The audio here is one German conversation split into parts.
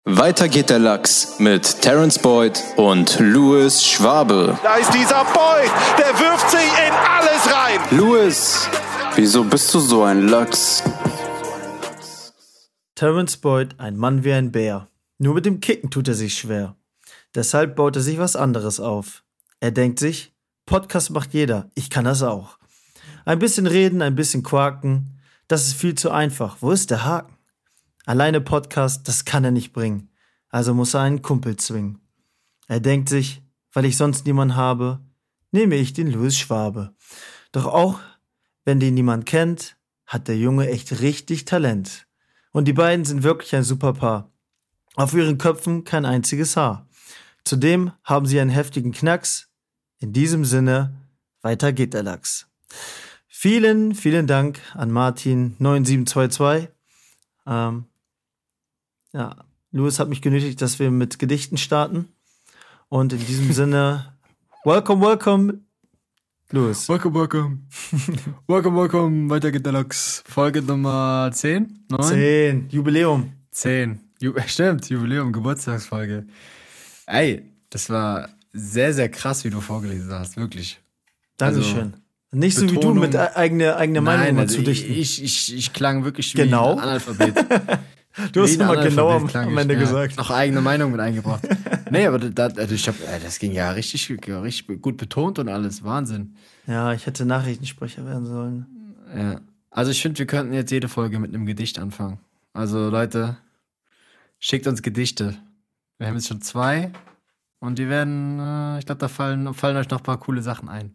Weiter geht der Lachs mit Terence Boyd und Louis Schwabe. Da ist dieser Boyd, der wirft sich in alles rein. Louis, wieso bist du so ein Lachs? Terence Boyd, ein Mann wie ein Bär. Nur mit dem Kicken tut er sich schwer. Deshalb baut er sich was anderes auf. Er denkt sich, Podcast macht jeder, ich kann das auch. Ein bisschen reden, ein bisschen quaken, das ist viel zu einfach. Wo ist der Haken? Alleine Podcast, das kann er nicht bringen. Also muss er einen Kumpel zwingen. Er denkt sich, weil ich sonst niemanden habe, nehme ich den Louis Schwabe. Doch auch, wenn den niemand kennt, hat der Junge echt richtig Talent. Und die beiden sind wirklich ein super Paar. Auf ihren Köpfen kein einziges Haar. Zudem haben sie einen heftigen Knacks. In diesem Sinne, weiter geht der Lachs. Vielen, vielen Dank an Martin 9722. Louis hat mich genötigt, dass wir mit Gedichten starten. Und in diesem Sinne, welcome, Louis. Welcome. Weiter geht der Lachs. Folge Nummer 10? 9? 10, Jubiläum. 10. Stimmt, Jubiläum, Geburtstagsfolge. Ey, das war sehr, sehr krass, wie du vorgelesen hast, wirklich. Dankeschön. Nicht so wie du mit eigene Meinung zu dichten. Ich klang wirklich wie genau. ein Analphabet. Du hast immer genau am Ende gesagt. Noch eigene Meinung mit eingebracht. Nee, aber das ging ja richtig gut betont und alles. Wahnsinn. Ja, ich hätte Nachrichtensprecher werden sollen. Ja. Also ich finde, wir könnten jetzt jede Folge mit einem Gedicht anfangen. Also Leute, schickt uns Gedichte. Wir haben jetzt schon 2 und die werden, ich glaube, da fallen euch noch ein paar coole Sachen ein.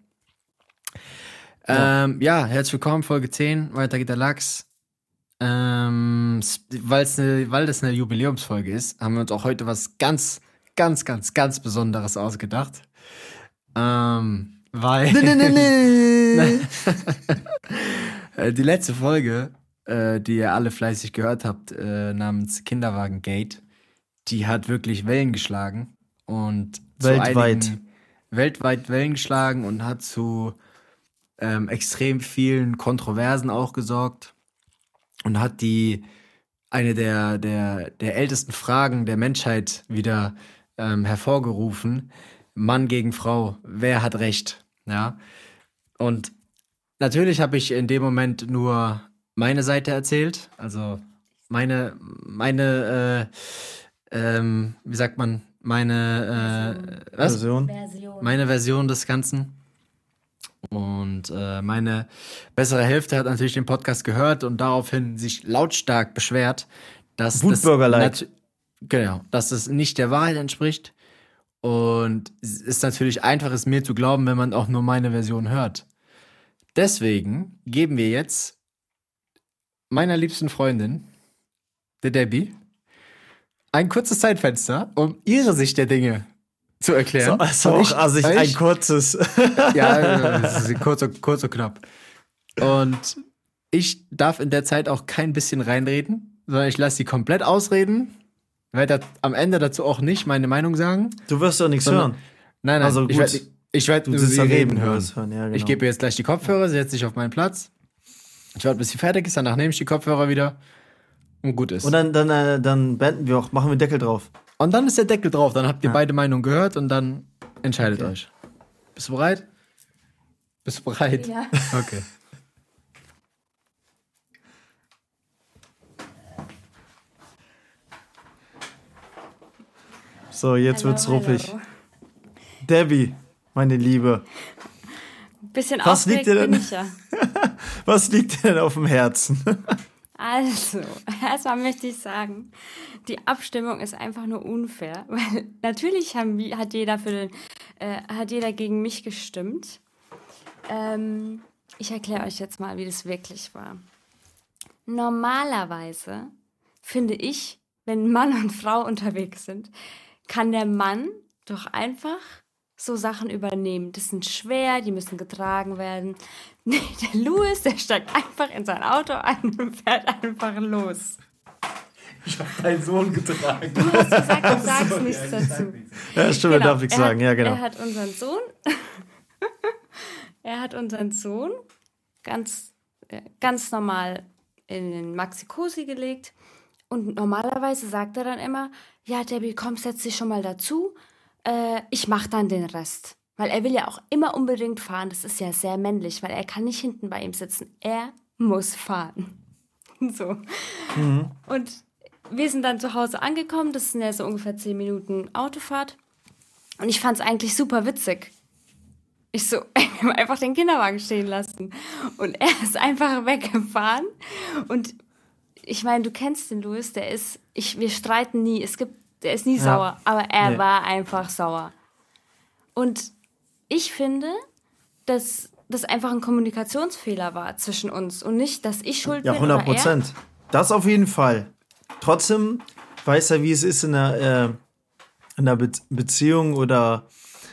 Herzlich willkommen, Folge 10, weiter geht der Lachs. Weil das eine Jubiläumsfolge ist, haben wir uns auch heute was ganz, ganz, ganz, ganz Besonderes ausgedacht. Weil die letzte Folge, die ihr alle fleißig gehört habt, namens Kinderwagen-Gate, die hat wirklich Wellen geschlagen und weltweit Wellen geschlagen und hat zu extrem vielen Kontroversen auch gesorgt und hat eine der ältesten Fragen der Menschheit wieder hervorgerufen. Mann gegen Frau, wer hat Recht? Ja. Und natürlich habe ich in dem Moment nur meine Seite erzählt, also meine wie sagt man, meine Version des Ganzen. Und meine bessere Hälfte hat natürlich den Podcast gehört und daraufhin sich lautstark beschwert, dass dass es nicht der Wahrheit entspricht. Und es ist natürlich einfach, es mir zu glauben, wenn man auch nur meine Version hört. Deswegen geben wir jetzt meiner liebsten Freundin, der Debbie, ein kurzes Zeitfenster, um ihre Sicht der Dinge zu erklären. Ein kurzes. Ja, das ist kurz und knapp. Und ich darf in der Zeit auch kein bisschen reinreden, sondern ich lasse sie komplett ausreden. Werde am Ende dazu auch nicht meine Meinung sagen. Du wirst doch nichts hören. Nein, also ich werde nur sie reden hören. Ja, genau. Ich gebe ihr jetzt gleich die Kopfhörer, sie setzt sich auf meinen Platz. Ich warte, bis sie fertig ist, danach nehme ich die Kopfhörer wieder und gut ist. Und dann beenden wir auch, machen wir Deckel drauf. Und dann ist der Deckel drauf, dann habt ihr beide Meinungen gehört und dann entscheidet euch. Bist du bereit? Ja. Okay. So, jetzt wird's ruppig. Debbie, meine Liebe. Bisschen aufgeregt bin ich ja. Was liegt dir denn auf dem Herzen? Also, erstmal möchte ich sagen, die Abstimmung ist einfach nur unfair, weil natürlich hat jeder gegen mich gestimmt. Ich erkläre euch jetzt mal, wie das wirklich war. Normalerweise finde ich, wenn Mann und Frau unterwegs sind, kann der Mann doch einfach so Sachen übernehmen. Das sind schwer, die müssen getragen werden. Nee, der Louis, der steigt einfach in sein Auto ein und fährt einfach los. Ich habe deinen Sohn getragen. Du hast gesagt, du sagst nichts dazu. Ja, stimmt, er darf nichts sagen. Ja, genau. Er hat unseren Sohn ganz normal in den Maxi-Cosi gelegt. Und normalerweise sagt er dann immer, ja, Debbie, komm, setz dich schon mal dazu. Ich mach dann den Rest. Weil er will ja auch immer unbedingt fahren. Das ist ja sehr männlich, weil er kann nicht hinten bei ihm sitzen. Er muss fahren. So. Und wir sind dann zu Hause angekommen. Das sind ja so ungefähr 10 Minuten Autofahrt. Und ich fand es eigentlich super witzig. Ich so, wir haben einfach den Kinderwagen stehen lassen. Und er ist einfach weggefahren. Und ich meine, du kennst den Louis, wir streiten nie. Der ist nie sauer, aber er war einfach sauer. Und ich finde, dass das einfach ein Kommunikationsfehler war zwischen uns und nicht, dass ich schuld bin oder er. Ja, 100%. Das auf jeden Fall. Trotzdem weiß er, wie es ist in einer Beziehung oder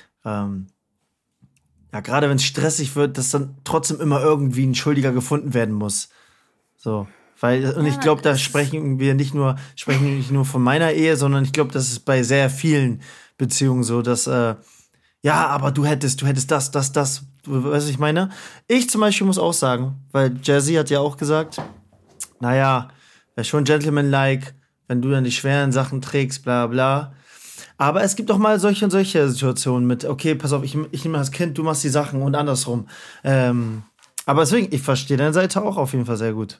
gerade wenn es stressig wird, dass dann trotzdem immer irgendwie ein Schuldiger gefunden werden muss. So. Ich glaube, da sprechen wir nicht nur von meiner Ehe, sondern ich glaube, das ist bei sehr vielen Beziehungen so, dass aber du hättest das, weißt du, was ich meine? Ich zum Beispiel muss auch sagen, weil Jazzy hat ja auch gesagt, naja, wäre schon gentlemanlike, wenn du dann die schweren Sachen trägst, bla bla. Aber es gibt auch mal solche und solche Situationen mit, okay, pass auf, ich nehme das Kind, du machst die Sachen und andersrum. Aber deswegen, ich verstehe deine Seite auch auf jeden Fall sehr gut.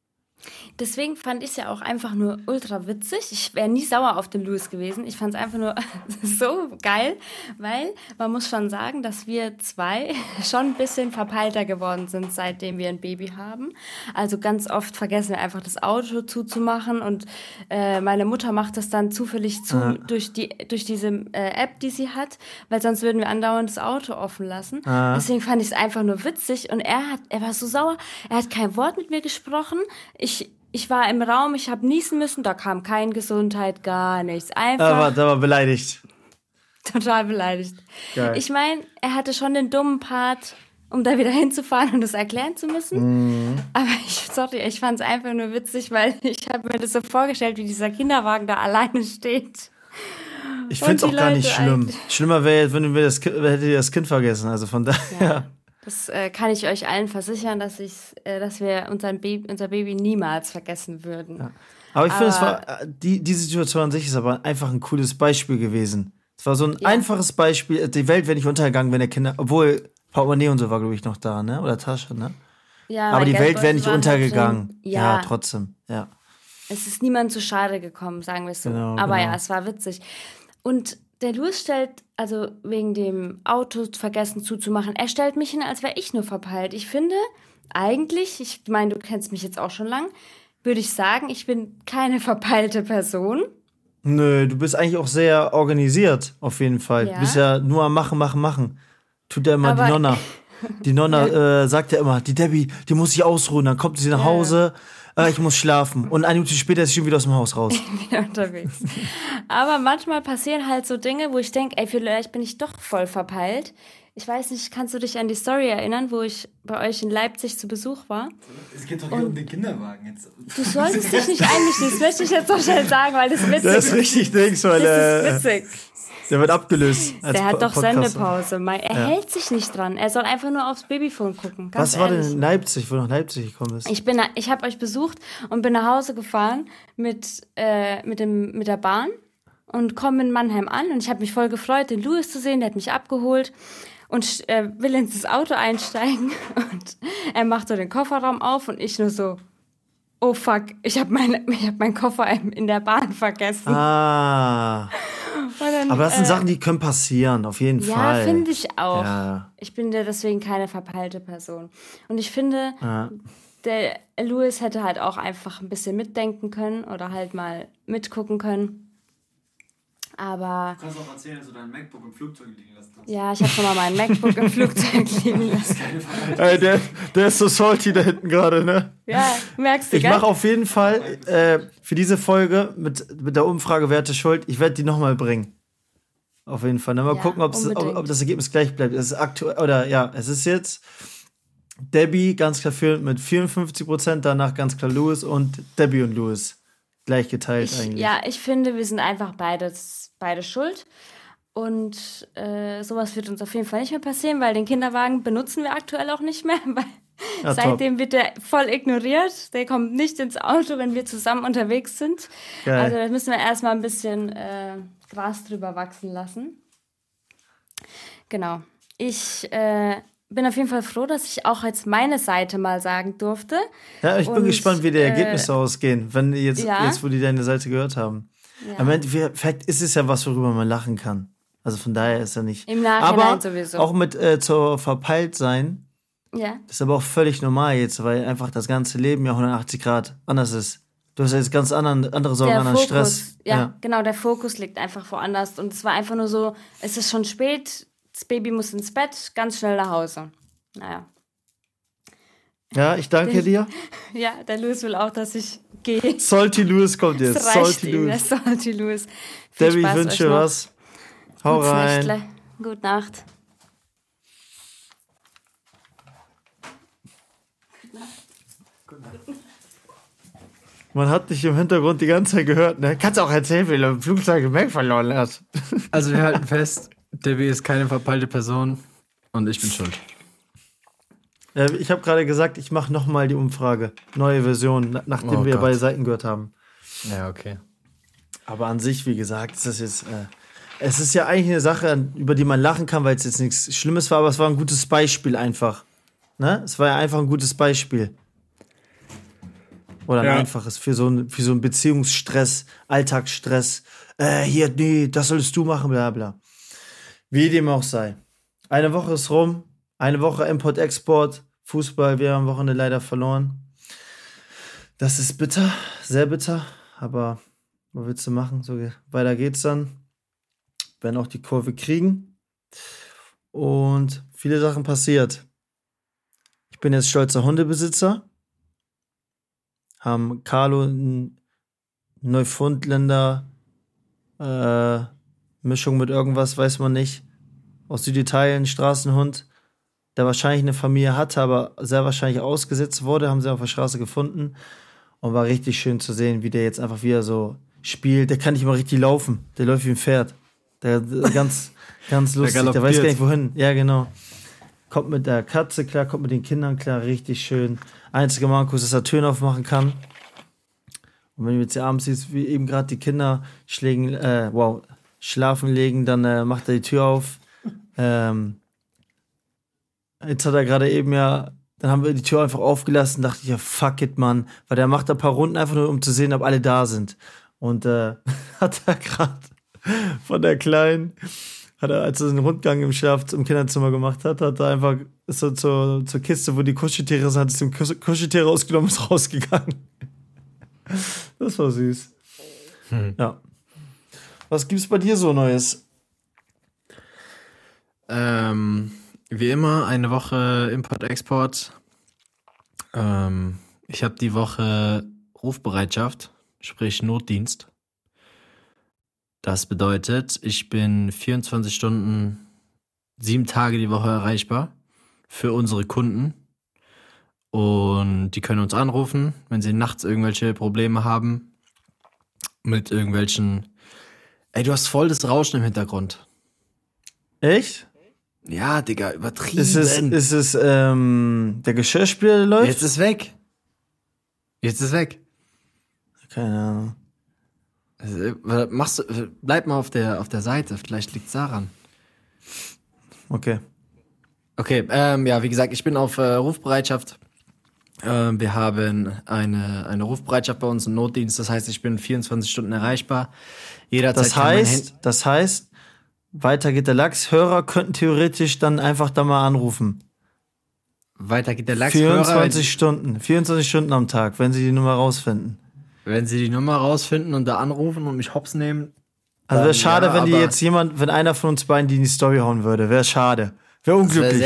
Deswegen fand ich es ja auch einfach nur ultra witzig. Ich wäre nie sauer auf den Louis gewesen. Ich fand es einfach nur so geil, weil man muss schon sagen, dass wir zwei schon ein bisschen verpeilter geworden sind, seitdem wir ein Baby haben. Also ganz oft vergessen wir einfach das Auto zuzumachen und meine Mutter macht das dann zufällig durch diese App, die sie hat, weil sonst würden wir andauernd das Auto offen lassen. Deswegen fand ich es einfach nur witzig und er war so sauer. Er hat kein Wort mit mir gesprochen. Ich war im Raum, ich habe niesen müssen, da kam kein Gesundheit, gar nichts. Einfach. Da war beleidigt. Total beleidigt. Geil. Ich meine, er hatte schon den dummen Part, um da wieder hinzufahren und das erklären zu müssen. Aber ich fand es einfach nur witzig, weil ich habe mir das so vorgestellt, wie dieser Kinderwagen da alleine steht. Ich finde es auch gar nicht schlimm. Schlimmer wäre, wenn hättet ihr das Kind vergessen. Also von daher. Ja. Das kann ich euch allen versichern, dass wir unser Baby niemals vergessen würden. Ja. Aber ich finde, diese Situation an sich ist aber einfach ein cooles Beispiel gewesen. Es war so ein einfaches Beispiel. Die Welt wäre nicht untergegangen, wenn der Kinder, obwohl Portemonnaie und so war, glaube ich, noch da, ne? Oder Tasche, ne? Ja, aber die Welt wäre nicht untergegangen. Ja, trotzdem, ja. Es ist niemand zu Schade gekommen, sagen wir es so. Genau, aber ja, es war witzig. Und der Louis stellt, also wegen dem Auto vergessen zuzumachen, er stellt mich hin, als wäre ich nur verpeilt. Ich finde eigentlich, ich meine, du kennst mich jetzt auch schon lang, würde ich sagen, ich bin keine verpeilte Person. Nö, du bist eigentlich auch sehr organisiert, auf jeden Fall. Ja. Du bist ja nur am Machen. Tut ja immer aber die Nonna. Die Nonna sagt ja immer, die Debbie, die muss sich ausruhen. Dann kommt sie nach Hause, ich muss schlafen. Und eine Minute später ist sie schon wieder aus dem Haus raus. Wieder unterwegs. Aber manchmal passieren halt so Dinge, wo ich denke, vielleicht bin ich doch voll verpeilt. Ich weiß nicht, kannst du dich an die Story erinnern, wo ich bei euch in Leipzig zu Besuch war? Es geht doch hier um den Kinderwagen jetzt. Du solltest dich nicht einmischen, das möchte ich jetzt so schnell sagen, weil das witzig ist. Das ist richtig Dings, weil das ist witzig. Der wird abgelöst. Der hat doch Sendepause. Er hält sich nicht dran. Er soll einfach nur aufs Babyphone gucken. Was war denn in Leipzig, wo du nach Leipzig gekommen bist? Ich habe euch besucht und bin nach Hause gefahren mit der Bahn und komme in Mannheim an. Und ich habe mich voll gefreut, den Louis zu sehen. Der hat mich abgeholt und will ins Auto einsteigen. Und er macht so den Kofferraum auf und ich nur so, oh fuck, ich hab meinen Koffer in der Bahn vergessen. Dann, aber das sind Sachen, die können passieren, auf jeden Fall. Ja, finde ich auch. Ja. Ich bin ja deswegen keine verpeilte Person. Und ich finde, der Louis hätte halt auch einfach ein bisschen mitdenken können oder halt mal mitgucken können. Aber du kannst auch erzählen, dass du dein MacBook im Flugzeug liegen lassen hast. Ja, ich habe schon mal mein MacBook im Flugzeug liegen lassen. Der ist so salty da hinten gerade, ne? Ja, merkst du, Ich mache auf jeden Fall für diese Folge mit der Umfrage Wer hatte Schuld, ich werde die nochmal bringen. Auf jeden Fall. Dann mal gucken, ob das Ergebnis gleich bleibt. Es ist aktuell, es ist jetzt Debbie ganz klar führend mit 54%, danach ganz klar Louis und Debbie und Louis. Gleich geteilt eigentlich. Ja, ich finde, wir sind einfach beide schuld. Und sowas wird uns auf jeden Fall nicht mehr passieren, weil den Kinderwagen benutzen wir aktuell auch nicht mehr, weil Ja, Seitdem wird der voll ignoriert. Der kommt nicht ins Auto, wenn wir zusammen unterwegs sind. Geil. Also da müssen wir erstmal ein bisschen Gras drüber wachsen lassen. Genau. Ich bin auf jeden Fall froh, dass ich auch jetzt meine Seite mal sagen durfte. Ja, ich bin Und, gespannt, wie die Ergebnisse ausgehen, wenn die jetzt, ja. wo die deine Seite gehört haben. Ja. Am Ende, vielleicht ist es ja was, worüber man lachen kann. Also von daher ist ja nicht. Im Nachhinein aber sowieso. auch mit zur verpeilt sein, Ja. das ist aber auch völlig normal jetzt, weil einfach das ganze Leben ja 180 Grad anders ist. Du hast ja jetzt ganz andere Sorgen, anderen Stress. Ja, genau, der Fokus liegt einfach woanders. Und es war einfach nur so, es ist schon spät, das Baby muss ins Bett, ganz schnell nach Hause. Naja. Ja, ich danke dir. Ja, der Louis will auch, dass ich gehe. Salty Louis kommt jetzt. Das reicht Salty ihm, der Louis. Salty Louis. Viel Debbie, ich Spaß wünsche euch noch. was. Hau Gutes rein. Nächtle. Gute Nacht. Man hat dich im Hintergrund die ganze Zeit gehört, ne? Kannst auch erzählen, wie du im Flugzeug Gepäck verloren hast. Also wir halten fest, Debbie ist keine verpeilte Person und ich bin schuld. Ich habe gerade gesagt, ich mache nochmal die Umfrage. Neue Version, nachdem Oh wir Gott. beide Seiten gehört haben. Ja, okay. Aber an sich, wie gesagt, ist das jetzt. Es ist ja eigentlich eine Sache, über die man lachen kann, weil es jetzt nichts Schlimmes war, aber es war ein gutes Beispiel einfach. Ne? Es war ja einfach ein gutes Beispiel. Oder ein Ja. einfaches für so einen Beziehungsstress, Alltagsstress. Hier, nee, das solltest du machen, bla bla. Wie dem auch sei. Eine Woche ist rum. Eine Woche Import-Export. Fußball, wir haben am Wochenende leider verloren. Das ist bitter, sehr bitter. Aber was willst du machen? So, weiter geht's dann. Werden auch die Kurve kriegen. Und viele Sachen passiert. Ich bin jetzt stolzer Hundebesitzer. Haben Carlo einen Neufundländer Mischung mit irgendwas, weiß man nicht. Aus Süditalien, Straßenhund, der wahrscheinlich eine Familie hatte, aber sehr wahrscheinlich ausgesetzt wurde, haben sie auf der Straße gefunden. Und war richtig schön zu sehen, wie der jetzt einfach wieder so spielt. Der kann nicht mal richtig laufen. Der läuft wie ein Pferd. Der ganz, ganz lustig. Der weiß gar nicht wohin. Ja, genau. Kommt mit der Katze klar, kommt mit den Kindern klar, richtig schön. Einziger Manko ist, dass er Türen aufmachen kann. Und wenn du jetzt hier abends siehst, wie eben gerade die Kinder schlafen legen, dann macht er die Tür auf. Jetzt hat er gerade eben dann haben wir die Tür einfach aufgelassen, dachte ich, ja, fuck it, Mann. Weil der macht ein paar Runden einfach nur, um zu sehen, ob alle da sind. Und hat er gerade von der Kleinen, als er den Rundgang im Kinderzimmer gemacht hat, hat er einfach so zur Kiste, wo die Kuscheltiere sind, hat es dem Kuscheltiere ausgenommen und ist rausgegangen. Das war süß. Ja. Was gibt's bei dir so Neues? Wie immer, eine Woche Import-Export. Ich habe die Woche Rufbereitschaft, sprich Notdienst. Das bedeutet, ich bin 24 Stunden, 7 Tage die Woche erreichbar für unsere Kunden. Und die können uns anrufen, wenn sie nachts irgendwelche Probleme haben mit irgendwelchen... Ey, du hast voll das Rauschen im Hintergrund. Echt? Ja, Digga, übertrieben. Ist es der Geschirrspüler, der läuft? Jetzt ist weg. Keine Ahnung. Bleib mal auf der Seite, vielleicht liegt's daran. Okay. Okay, ja, wie gesagt, ich bin auf Rufbereitschaft. Wir haben eine Rufbereitschaft bei uns, einen Notdienst, das heißt, ich bin 24 Stunden erreichbar. Jederzeit Das heißt, weiter geht der Lachs. Hörer könnten theoretisch dann einfach da mal anrufen. Weiter geht der Lachs. 24 Stunden am Tag, wenn sie die Nummer rausfinden. Wenn sie die Nummer rausfinden und da anrufen und mich hops nehmen. Also wäre schade, ja, wenn einer von uns beiden die in die Story hauen würde. Wäre schade. Wäre unglücklich.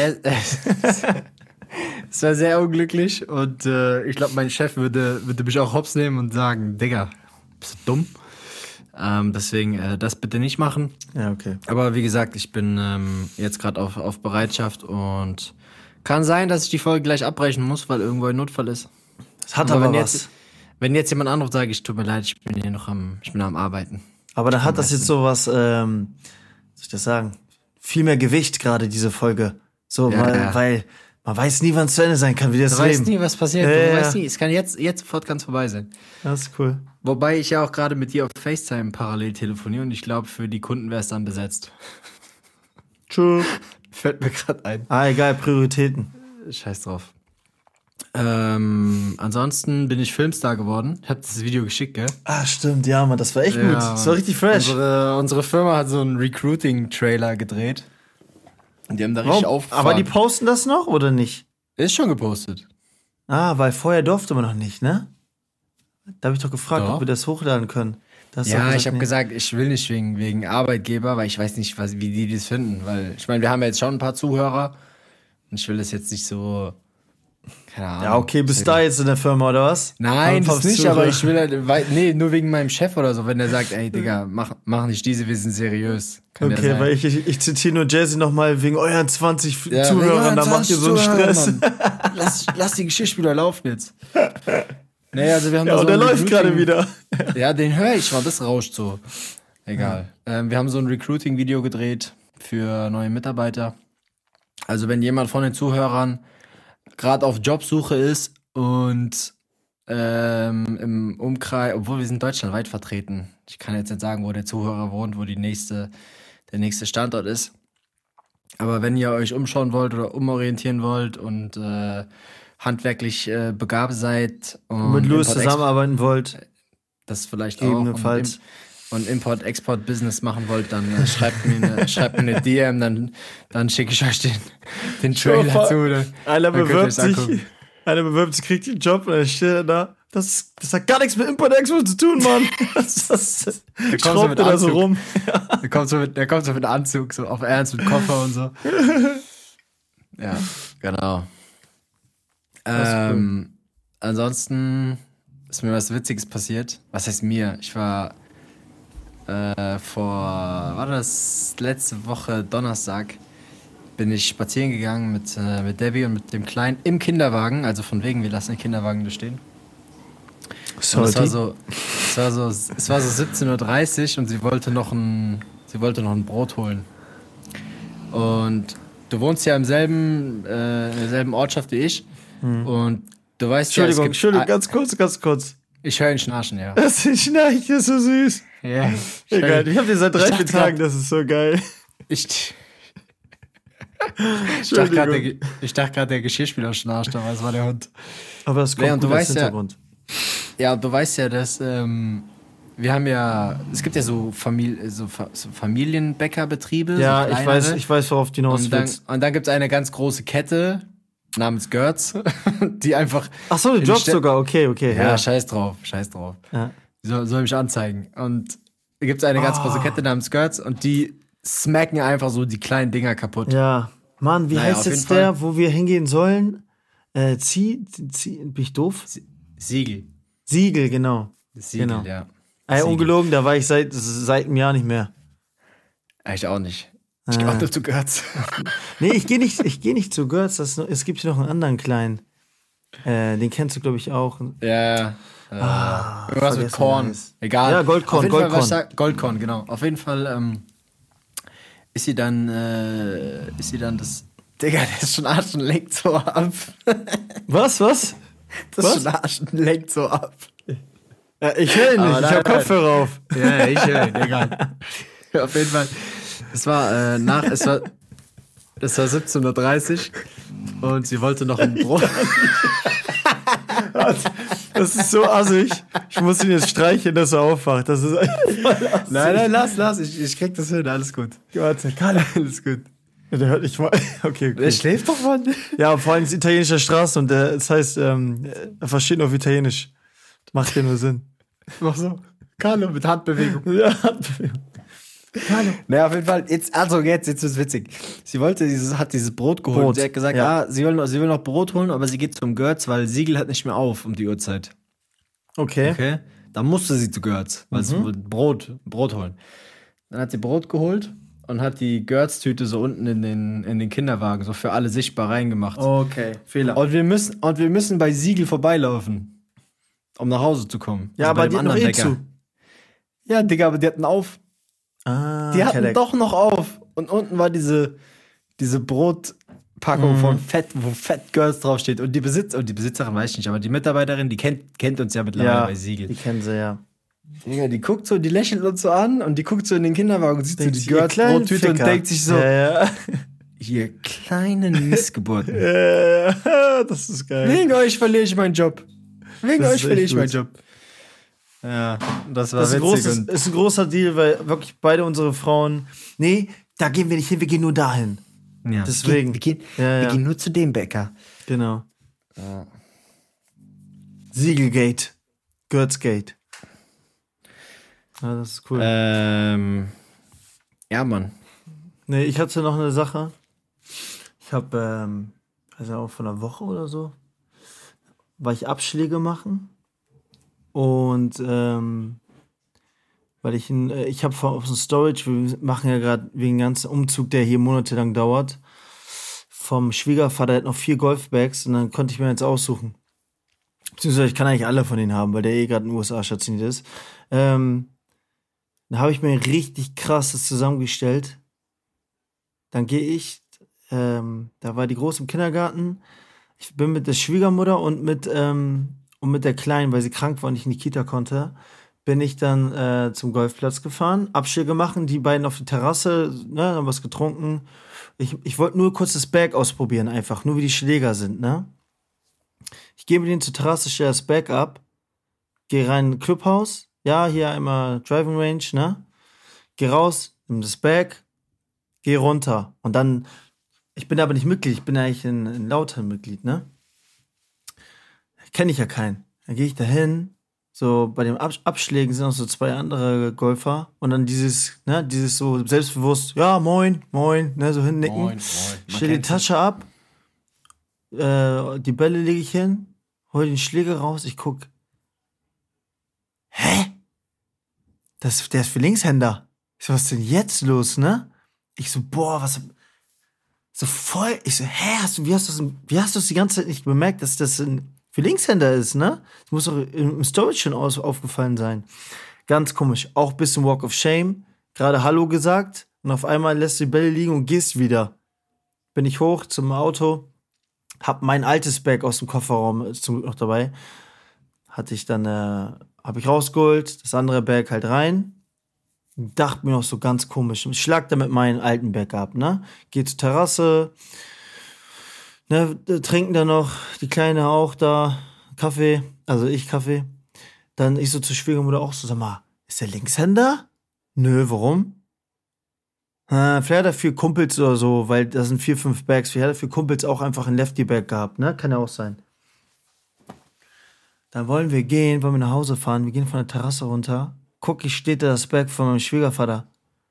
Es wäre sehr unglücklich und ich glaube, mein Chef würde mich auch hops nehmen und sagen, Digga, bist du dumm? Deswegen das bitte nicht machen. Ja, okay. Aber wie gesagt, ich bin jetzt gerade auf Bereitschaft und kann sein, dass ich die Folge gleich abbrechen muss, weil irgendwo ein Notfall ist. Das hat aber was. Wenn jetzt jemand anruft, sage ich, tut mir leid, ich bin am Arbeiten. Aber dann hat das jetzt sowas, soll ich das sagen, viel mehr Gewicht gerade, diese Folge. So, Ja. weil Man weiß nie, wann es zu Ende sein kann, wie das Du weißt Leben. nie, was passiert. Ja, Du ja. weißt nie. Es kann jetzt sofort ganz vorbei sein. Das ist cool. Wobei ich ja auch gerade mit dir auf FaceTime parallel telefoniere und ich glaube, für die Kunden wäre es dann besetzt. Tschüss. Fällt mir gerade ein. Egal, Prioritäten. Scheiß drauf. Ansonsten bin ich Filmstar geworden. Ich hab das Video geschickt, gell? Stimmt, ja, Mann, das war echt gut. Das war richtig fresh. Unsere Firma hat so einen Recruiting-Trailer gedreht. Und die haben da richtig aufgefahren. Aber die posten das noch oder nicht? Ist schon gepostet. Weil vorher durfte man noch nicht, ne? Da habe ich doch gefragt, Doch. ob wir das hochladen können. Da hast du Ja, doch ich habe nee. gesagt, ich will nicht wegen Arbeitgeber, weil ich weiß nicht, wie die das finden. Weil, ich meine, wir haben ja jetzt schon ein paar Zuhörer und ich will das jetzt nicht so, keine Ahnung. Ja, okay, bist da jetzt in der Firma oder was? Nein, Aber das nicht, Zuhörer. aber ich will halt, nur wegen meinem Chef oder so, wenn der sagt, ey, Digga, mach nicht diese, wir sind seriös. Kann der Okay, sein. weil ich zitiere nur Jazzy nochmal wegen euren 20 Ja, Zuhörern, wegen da macht ihr so einen 20 Stress. Zuhörern, Mann. Lass die Geschirrspüler laufen jetzt. Nee, also wir haben Ja, da und so der ein läuft gerade Recruiting- wieder. Ja, den höre ich mal, das rauscht so. Egal. Wir haben so ein Recruiting-Video gedreht für neue Mitarbeiter. Also wenn jemand von den Zuhörern gerade auf Jobsuche ist und im Umkreis, obwohl wir sind deutschlandweit vertreten. Ich kann jetzt nicht sagen, wo der Zuhörer wohnt, wo der nächste Standort ist. Aber wenn ihr euch umschauen wollt oder umorientieren wollt und handwerklich begabt seid und Mit Louis Import-Export- zusammenarbeiten wollt, das vielleicht gegebenenfalls. auch und Import-Export-Business machen wollt, dann schreibt mir eine DM, dann schicke ich euch den Trailer zu. Einer Dann könnt ihr euch's angucken. bewirbt sich, kriegt den Job und dann steht er da. Das hat gar nichts mit Import-Export zu tun, Mann. Das Der schraubt er da so rum. Der kommt so mit Anzug, so auf Ernst, mit Koffer und so. Ja, genau. Ansonsten ist mir was Witziges passiert. Was heißt mir? Ich war war das letzte Woche Donnerstag, bin ich spazieren gegangen mit Debbie und mit dem Kleinen im Kinderwagen. Also von wegen, wir lassen den Kinderwagen da stehen. Und es war so 17:30 Uhr und sie wollte noch ein Brot holen. Und du wohnst ja in derselben Ortschaft wie ich. Und du weißt Entschuldigung, ganz kurz. Ich höre ihn schnarchen, ja. Das Schnarch ist so süß. Ja. Egal, ich hab den seit 3-4 Tagen, das ist so geil. Ich dachte gerade, der Geschirrspüler schnarcht, aber es war der Hund. Aber das kommt Ja, und du gut als weißt ja- Hintergrund. Ja, du weißt ja, dass wir haben ja, es gibt ja so Familienbäckerbetriebe. Ja, so ich kleinere. weiß, worauf du hinaus Und dann, willst. und dann gibt es eine ganz große Kette namens Götz, die einfach. Ach so, du in jobbst Städ- sogar, okay. Ja, scheiß drauf. Ja. Soll mich anzeigen. Und da gibt es eine ganz große Kette namens Götz und die smacken einfach so die kleinen Dinger kaputt. Ja. Mann, wie Naja, heißt auf jetzt jeden Fall. der, wo wir hingehen sollen? Bin ich doof? Siegel. Siegel, genau. Siegel, Genau. ja. Ey, Siegel. ungelogen, da war ich seit einem Jahr nicht mehr. Ich auch nicht. Ich gehe auch nur zu Götz. Nee, ich gehe nicht zu Götz. Es gibt hier noch einen anderen kleinen. Den kennst du, glaube ich, auch. Ja. Irgendwas mit vergessen, Korn. wie heißt. Egal. Ja, Goldkorn, Auf jeden Fall, Goldkorn. was ich sag, Goldkorn, genau. Auf jeden Fall ist sie dann das. Digga, der ist schon Arsch und lenkt so ab. Was? Das Was? ist schon Arsch und lenkt so ab. Ja, ich höre ihn nicht, Aber ich nein, habe Kopfhörer auf. Ja, ich höre ihn, egal. Auf jeden Fall. Es war 17:30 Uhr und sie wollte noch ein Brot. Das ist so assig. Ich muss ihn jetzt streicheln, dass er aufwacht. Das ist voll assig. Nein, lass. Ich krieg das hin, alles gut. Warte, Kalle. Alles gut. Der hört nicht mal. Okay. Der schläft doch, Mann. Ja, vor allem ist italienischer Straße und das heißt, er versteht nur auf Italienisch. Macht ja nur Sinn. Mach so. Carlo mit Handbewegung. Ja, Naja, auf jeden Fall, jetzt ist witzig. Sie hat dieses Brot geholt. Brot, Sie hat gesagt, ja. sie will noch Brot holen, aber sie geht zum Götz, weil Siegel hat nicht mehr auf um die Uhrzeit. okay. Okay? Dann musste sie zu Götz, weil sie wollte Brot holen. Dann hat sie Brot geholt und hat die Götz-Tüte so unten in den Kinderwagen, so für alle sichtbar reingemacht. Okay, Fehler. Und wir müssen bei Siegel vorbeilaufen, um nach Hause zu kommen. Ja, Also aber die hat noch zu. Ja, Digga, aber die hatten auf. Ah, Die hatten Kelleck. doch noch auf. Und unten war diese Packung von Fett, wo Fat Girls draufsteht. Und die Besitzerin weiß ich nicht, aber die Mitarbeiterin, die kennt uns ja mittlerweile bei Siegel. Die kennen sie, ja. Digga, die guckt so, die lächelt uns so an und die guckt so in den Kinderwagen und sieht so die Ihr kleinen Girls-Brottüte und Ficker. denkt sich so, Ja. ihr kleinen Missgeburten. Das ist geil. Wegen euch verliere ich meinen Job. Wegen Das euch ist verliere echt ich meinen gut. Job. Ja, das war Das ist witzig. ist ein großer Deal, weil wirklich beide unsere Frauen, nee, da gehen wir nicht hin, wir gehen nur dahin. Ja. Deswegen. Wir gehen Ja. nur zu dem Bäcker. Genau. Siegelgate. Girtsgate. Ja, das ist cool. Ja, Mann. Nee, ich hatte noch eine Sache. Ich habe, also auch von einer Woche oder so, war ich Abschläge machen. Und weil ich habe auf dem Storage, wir machen ja gerade wegen dem ganzen Umzug, der hier monatelang dauert, vom Schwiegervater, der hat noch 4 Golfbags und dann konnte ich mir jetzt aussuchen. Beziehungsweise ich kann eigentlich alle von denen haben, weil der gerade in den USA stationiert ist. Da habe ich mir richtig krasses zusammengestellt. Dann gehe ich, da war die Große im Kindergarten. Ich bin mit der Schwiegermutter und mit der Kleinen, weil sie krank war und ich in die Kita konnte, bin ich dann zum Golfplatz gefahren, Abschläge machen, die beiden auf die Terrasse, ne, haben was getrunken. Ich wollte nur kurz das Bag ausprobieren, einfach, nur wie die Schläger sind, ne? Ich gehe mit denen zur Terrasse, stelle das Bag ab, gehe rein in ein Clubhaus, ja, hier einmal Driving Range, ne? Geh raus, nimm das Bag, geh runter. Und dann, ich bin aber nicht Mitglied, ich bin eigentlich ein Lautern-Mitglied, ne? Kenne ich ja keinen. Dann gehe ich da hin, so bei den Abschlägen sind auch so 2 andere Golfer und dann dieses so selbstbewusst, ja, moin, ne, so hinnicken. Moin. Stell die Tasche ab, die Bälle lege ich hin, hol den Schläger raus, ich guck, hä? Der ist für Linkshänder. Ich so, was ist denn jetzt los, ne? Ich so, boah, was, so voll, ich so, hä, wie hast du es die ganze Zeit nicht bemerkt, dass das für Linkshänder ist, ne? Das muss doch im Storage schon aufgefallen sein. Ganz komisch. Auch ein bisschen Walk of Shame. Gerade Hallo gesagt und auf einmal lässt du die Bälle liegen und gehst wieder. Bin ich hoch zum Auto, hab mein altes Bag aus dem Kofferraum zum Glück noch dabei. Hatte ich dann, hab ich rausgeholt, das andere Bag halt rein. Dachte mir noch so ganz komisch. Ich schlag damit meinen alten Bag ab, ne? Geh zur Terrasse, ne, trinken dann noch, die Kleine auch da, Kaffee, also ich Kaffee. Dann ich so zur Schwiegermutter auch so, sag mal, ist der Linkshänder? Nö, warum? Vielleicht hat er 4 Kumpels oder so, weil da sind 4, 5 Bags. Vielleicht hat er 4 Kumpels auch einfach ein Lefty-Bag gehabt, ne? Kann ja auch sein. Dann wollen wir nach Hause fahren, wir gehen von der Terrasse runter. Guck, ich steht da das Bag von meinem Schwiegervater.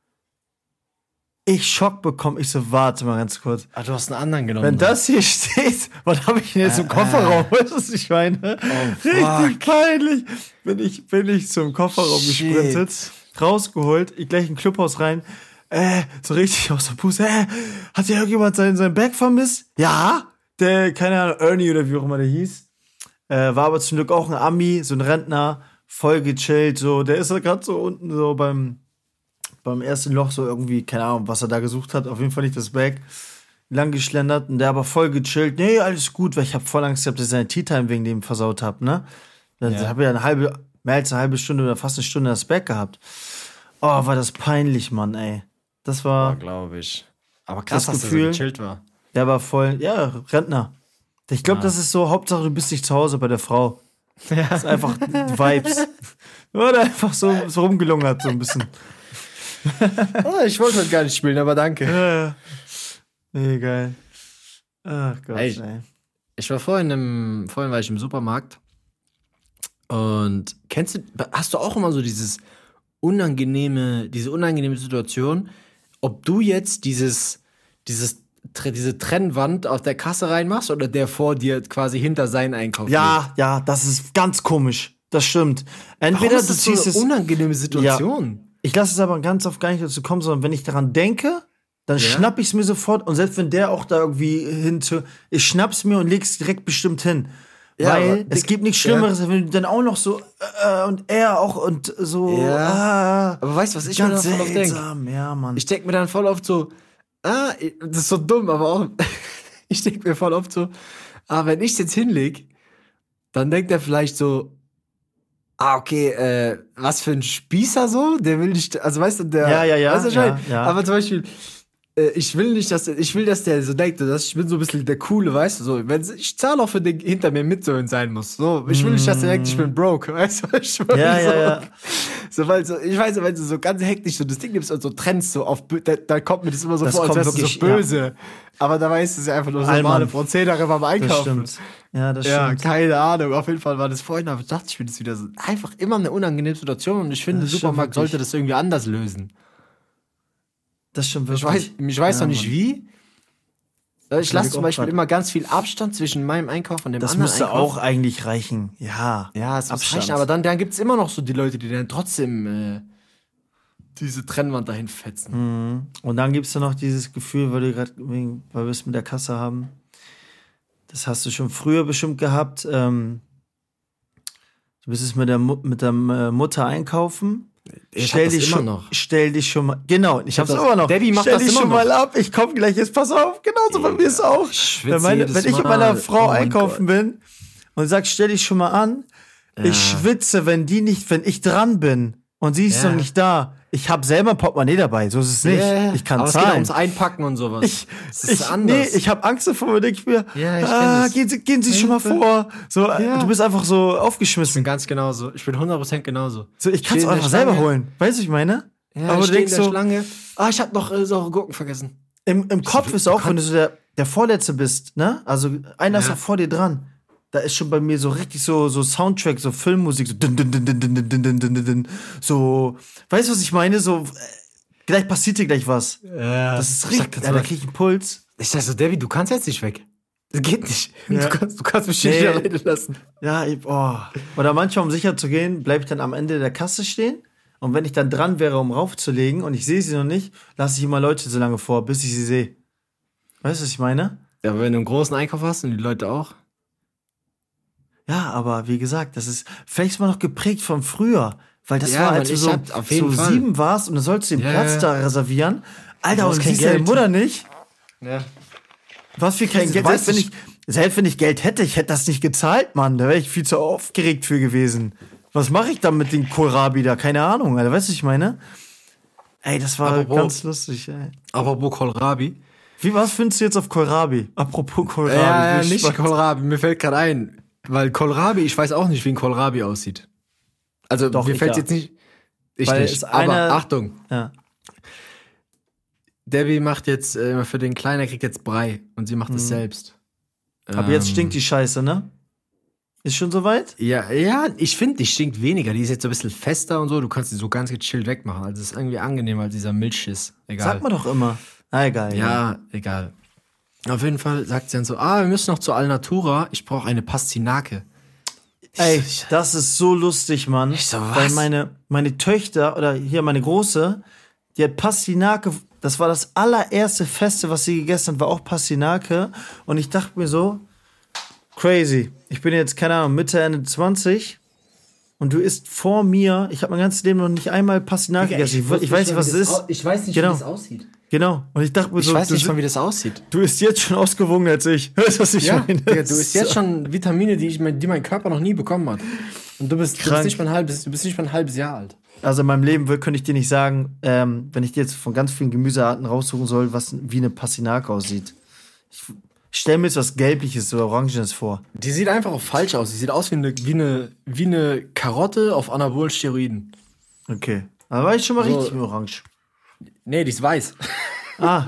Ich Schock bekommen. Ich so, warte mal ganz kurz. Ah, du hast einen anderen genommen. Wenn das hier steht, was habe ich denn jetzt im Kofferraum? Weißt du, was ich meine? Richtig peinlich. Bin ich zum Kofferraum gesprintet, rausgeholt, ich gleich in ein Clubhaus rein. So richtig aus der Puste. Hat ja irgendjemand sein Bag vermisst? Ja. Der, keine Ahnung, Ernie oder wie auch immer der hieß. War aber zum Glück auch ein Ami, so ein Rentner, voll gechillt, so. Der ist gerade so unten so beim ersten Loch so irgendwie, keine Ahnung, was er da gesucht hat, auf jeden Fall nicht das Bag, lang geschlendert und der aber voll gechillt, nee, alles gut, weil ich habe voll Angst gehabt, dass ich seine Tea-Time wegen dem versaut habe, ne? Dann habe ich ja mehr als eine halbe Stunde oder fast eine Stunde das Bag gehabt. Oh, war das peinlich, Mann, ey. Das war, glaube ich. Aber krass, das dass Gefühl, der so gechillt war. der war voll, ja, Rentner. Ich glaube, das ist so, Hauptsache du bist nicht zu Hause bei der Frau. Ja. Das ist einfach Vibes. Oder einfach so rumgelungert, so ein bisschen. Ich wollte heute gar nicht spielen, aber danke. Ja. Nee, geil. Ach Gott, ey. Ich war vorhin war ich im Supermarkt und hast du auch immer so diese unangenehme Situation, ob du jetzt diese Trennwand auf der Kasse reinmachst oder der vor dir quasi hinter seinen Einkauf liegt? Ja, das ist ganz komisch. Das stimmt. Entweder Warum ist das du ziehst so eine unangenehme Situation? Ja. Ich lasse es aber ganz oft gar nicht dazu kommen, sondern wenn ich daran denke, dann schnapp ich es mir sofort und selbst wenn der auch da irgendwie ich schnapp's mir und leg's direkt bestimmt hin. Ja, weil es gibt nichts Schlimmeres, wenn du dann auch noch so und er auch und so. Ja. Aber weißt du, was ich mir dann voll oft denke? Ja, Mann. Ich denke mir dann voll oft so, das ist so dumm, aber auch Ich denke mir voll oft so, wenn ich es jetzt hinlege, dann denkt er vielleicht so, okay, was für ein Spießer so, der will nicht, also weißt du, der, Ja. weißt du, schon? Ja. Aber zum Beispiel, ich will, dass der so denkt, dass ich bin so ein bisschen der Coole, weißt du, so, ich zahle auch für den hinter mir mit, so sein muss, so, ich will nicht, dass der denkt, ich bin broke, weißt du, ich will Ja. So, weil so, ich weiß, wenn du so ganz hektisch so das Ding nimmst und so trennst, so auf, da kommt mir das immer so Das vor, als kommt wärst du so wirklich, böse. Aber dabei ist es ja einfach nur so normale Allmann. Prozedere beim Das Einkaufen. stimmt. Ja, das Ja, stimmt. keine Ahnung. Auf jeden Fall war das vorhin, aber dachte ich mir das wieder so einfach immer eine unangenehme Situation und ich finde, der Das stimmt Supermarkt wirklich. sollte das irgendwie anders lösen. Das stimmt Ich wirklich. weiß Ja, noch nicht Mann. wie. Ich lasse zum auch Beispiel grad. immer ganz viel Abstand zwischen meinem Einkauf und dem Das anderen müsste Einkauf. auch eigentlich reichen. Ja. Ja, es muss Abstand. reichen, aber dann gibt es immer noch so die Leute, die dann trotzdem diese Trennwand dahin fetzen. Und dann gibt's ja noch dieses Gefühl, weil wir es mit der Kasse haben. Das hast du schon früher bestimmt gehabt. Du bist es mit der Mutter einkaufen. Ich hab das immer noch. Stell dich schon mal. Genau, ich hab's das- immer noch. Debbie macht stell das dich immer schon noch. mal ab. Ich komm gleich. Jetzt pass auf. Genauso bei mir ist es auch. schwitze Wenn jedes ich mit Mal. meiner Frau Oh mein einkaufen bin und sag, stell dich schon mal an. Ich schwitze, wenn ich dran bin und sie ist Ja. noch nicht da. Ich habe selber ein Portemonnaie dabei. So ist es nicht. Ich kann aber es geht zahlen. ums Einpacken und sowas. Das ist Nee, anders. ich habe Angst davor, denke ich mir, Ja, ich kenn das. gehen Sie schon mal vor. So, Ja. du bist einfach so Ich bin aufgeschmissen. ganz genauso. Ich bin 100% genauso. So, ich kann es Steh in der einfach selber Schlange. holen. Weißt du, ich meine? Ja, aber ich du steh in denkst der so, Schlange. Ich habe noch saure Gurken vergessen. im Kopf ist auch, wenn du so der Vorletzte bist, ne? Also einer ist Ja. noch vor dir dran. Da ist schon bei mir so richtig so Soundtrack, so Filmmusik, so dun, dun, dun, dun, dun, dun, dun, dun, dun, dun. So, weißt du, was ich meine? So, gleich passiert dir gleich was. Ja, Das ist richtig, da krieg ich einen Puls. Ich sag so, Debbie, du kannst jetzt nicht weg. Das geht nicht. Ja. Du kannst mich nicht Nee. alleine lassen. Ja, Oder manchmal, um sicher zu gehen, bleibe ich dann am Ende der Kasse stehen. Und wenn ich dann dran wäre, um raufzulegen und ich sehe sie noch nicht, lasse ich immer Leute so lange vor, bis ich sie sehe. Weißt du, was ich meine? Ja, aber wenn du einen großen Einkauf hast und die Leute auch. Ja, aber wie gesagt, das ist vielleicht mal noch geprägt von früher. Weil das Ja, war, weil als du ich so, hab auf jeden so Fall. 7 warst und dann sollst du den Ja, Platz ja. da reservieren. Alter, Du und hast kein siehst deine Geld. Mutter nicht. Ja. Was für kein Also, Geld. du weißt Selbst wenn ich Geld hätte, ich hätte das nicht gezahlt, Mann. Da wäre ich viel zu aufgeregt für gewesen. Was mache ich dann mit dem Kohlrabi da? Keine Ahnung, Alter. Weißt du, was ich meine? Ey, das war Apropos- ganz lustig, ey. Aber Kohlrabi. Was findest du jetzt auf Kohlrabi? Apropos Kohlrabi. Ja, bin ich nicht gespannt. Kohlrabi. Mir fällt gerade ein. Weil Kohlrabi, ich weiß auch nicht, wie ein Kohlrabi aussieht. Also, Doch, mir ich fällt ja. jetzt nicht. Ich Weil nicht. es Aber eine- Achtung. Ja. Debbie macht jetzt, für den Kleinen, er kriegt jetzt Brei. Und sie macht es selbst. Aber jetzt stinkt die Scheiße, ne? Ist schon soweit? Ja, ich finde, die stinkt weniger. Die ist jetzt so ein bisschen fester und so. Du kannst die so ganz gechillt wegmachen. Also, es ist irgendwie angenehmer als dieser Milchschiss. Egal. Sagt man doch immer. Egal. Ja, egal. Auf jeden Fall sagt sie dann so, wir müssen noch zu Alnatura. Ich brauche eine Pastinake. Ey, das ist so lustig, Mann. Ich so, Weil was? meine Töchter, oder hier meine Große, die hat Pastinake, das war das allererste Feste, was sie gegessen hat, war auch Pastinake. Und ich dachte mir so, crazy. Ich bin jetzt, keine Ahnung, Mitte, Ende 20 und du isst vor mir, ich habe mein ganzes Leben noch nicht einmal Pastinake gegessen. Ich weiß nicht, was es ist. Ich weiß nicht, Genau. wie das aussieht. Genau. Und ich dachte mir Ich so, weiß du, nicht mal, wie das aussieht. du isst jetzt schon ausgewogener als ich. Weißt du, was ich meine? Digga, du isst jetzt schon Vitamine, die mein Körper noch nie bekommen hat. Und du bist Krank. nicht mal ein halbes Jahr alt. Also in meinem Leben könnte ich dir nicht sagen, wenn ich dir jetzt von ganz vielen Gemüsearten raussuchen soll, wie eine Pastinake aussieht. Ich stell mir jetzt was Gelbliches oder Orangenes vor. Die sieht einfach auch falsch aus. Die sieht aus wie eine Karotte auf anabolen Steroiden. Okay. Aber war ich schon mal So. richtig mit Orange. Nee, die ist weiß. Ah.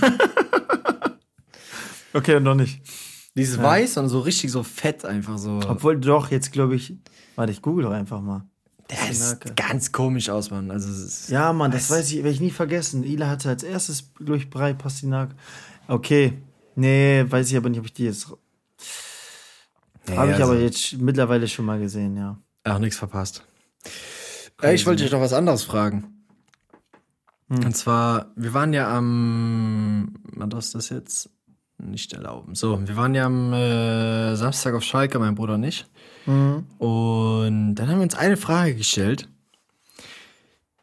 Okay, und noch nicht. Die ist weiß und so richtig so fett einfach so. Obwohl doch, jetzt glaube ich. Warte, ich google doch einfach mal. Das Pastinake. sieht ganz komisch aus, Mann. Also, es ist, Ja, Mann, das werde ich nie vergessen. Ila hatte als erstes, glaube ich, Brei Pastinake. Okay. Nee, weiß ich aber nicht, ob ich die jetzt. Nee, Habe ich also- aber jetzt mittlerweile schon mal gesehen, ja. Auch nichts verpasst. Ich wollte dich noch was anderes fragen. Und zwar, wir waren ja man darf das jetzt nicht erlauben. So, wir waren ja am Samstag auf Schalke, mein Bruder und ich. Und dann haben wir uns eine Frage gestellt.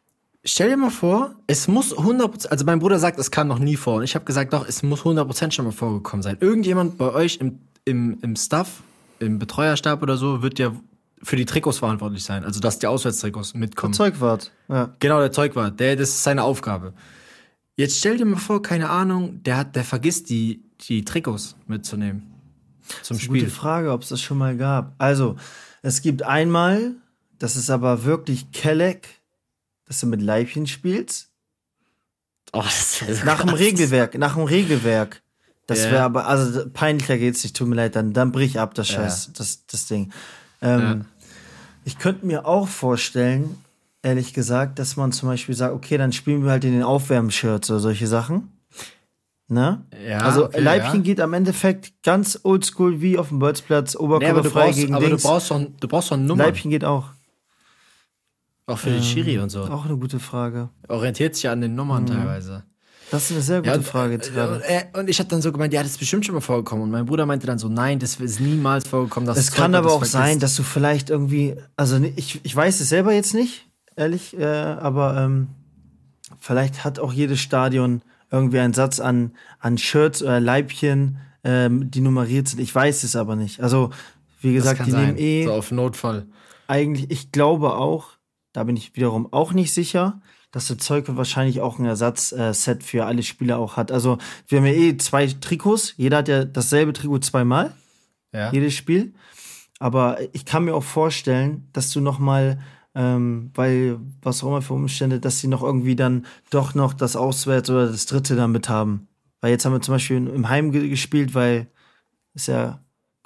stell dir mal vor, es muss 100%, also mein Bruder sagt, es kam noch nie vor. Und ich habe gesagt, doch, es muss 100% schon mal vorgekommen sein. Irgendjemand bei euch im Staff, im Betreuerstab oder so, wird ja für die Trikots verantwortlich sein. Also, dass die Auswärtstrikots mitkommen. Der Zeugwart, ja. Genau, der Zeugwart. Das ist seine Aufgabe. Jetzt stell dir mal vor, keine Ahnung, der vergisst die Trikots mitzunehmen. Zum Spiel. Gute Frage, ob es das schon mal gab. Also, es gibt einmal, das ist aber wirklich Kelleck, dass du mit Leibchen spielst. Oh, das wäre so Nach dem krass. Regelwerk. Das Ja. wäre aber, also peinlicher geht's nicht, tut mir leid, dann brich ab das Scheiß, das Ding. Ich könnte mir auch vorstellen, ehrlich gesagt, dass man zum Beispiel sagt, okay, dann spielen wir halt in den Aufwärmshirts oder solche Sachen. Ne? Ja, Also okay, Leibchen ja. geht am Endeffekt ganz oldschool wie auf dem Bolzplatz, Nee, aber oberkörperfrei gegen du Dings. brauchst doch eine Nummer. Leibchen geht auch. Auch für den Schiri und so. Auch eine gute Frage. Orientiert sich ja an den Nummern teilweise. Das ist eine sehr gute Frage jetzt gerade. Und ich habe dann so gemeint, ja, das ist bestimmt schon mal vorgekommen. Und mein Bruder meinte dann so, nein, das ist niemals vorgekommen. Dass Es kann aber auch sein, dass du vielleicht irgendwie, also ich weiß es selber jetzt nicht, ehrlich, aber vielleicht hat auch jedes Stadion irgendwie einen Satz an Shirts oder Leibchen, die nummeriert sind. Ich weiß es aber nicht. Also, wie gesagt, die nehmen so auf Notfall. eigentlich, ich glaube auch, da bin ich wiederum auch nicht sicher, dass der Zeug wahrscheinlich auch ein Ersatzset für alle Spieler auch hat. Also, wir haben ja 2 Trikots. Jeder hat ja dasselbe Trikot 2-mal. Ja. Jedes Spiel. Aber ich kann mir auch vorstellen, dass du noch mal, weil was auch immer für Umstände, dass sie noch irgendwie dann doch noch das Auswärts oder das Dritte dann mit haben. Weil jetzt haben wir zum Beispiel im Heim gespielt, weil ist ja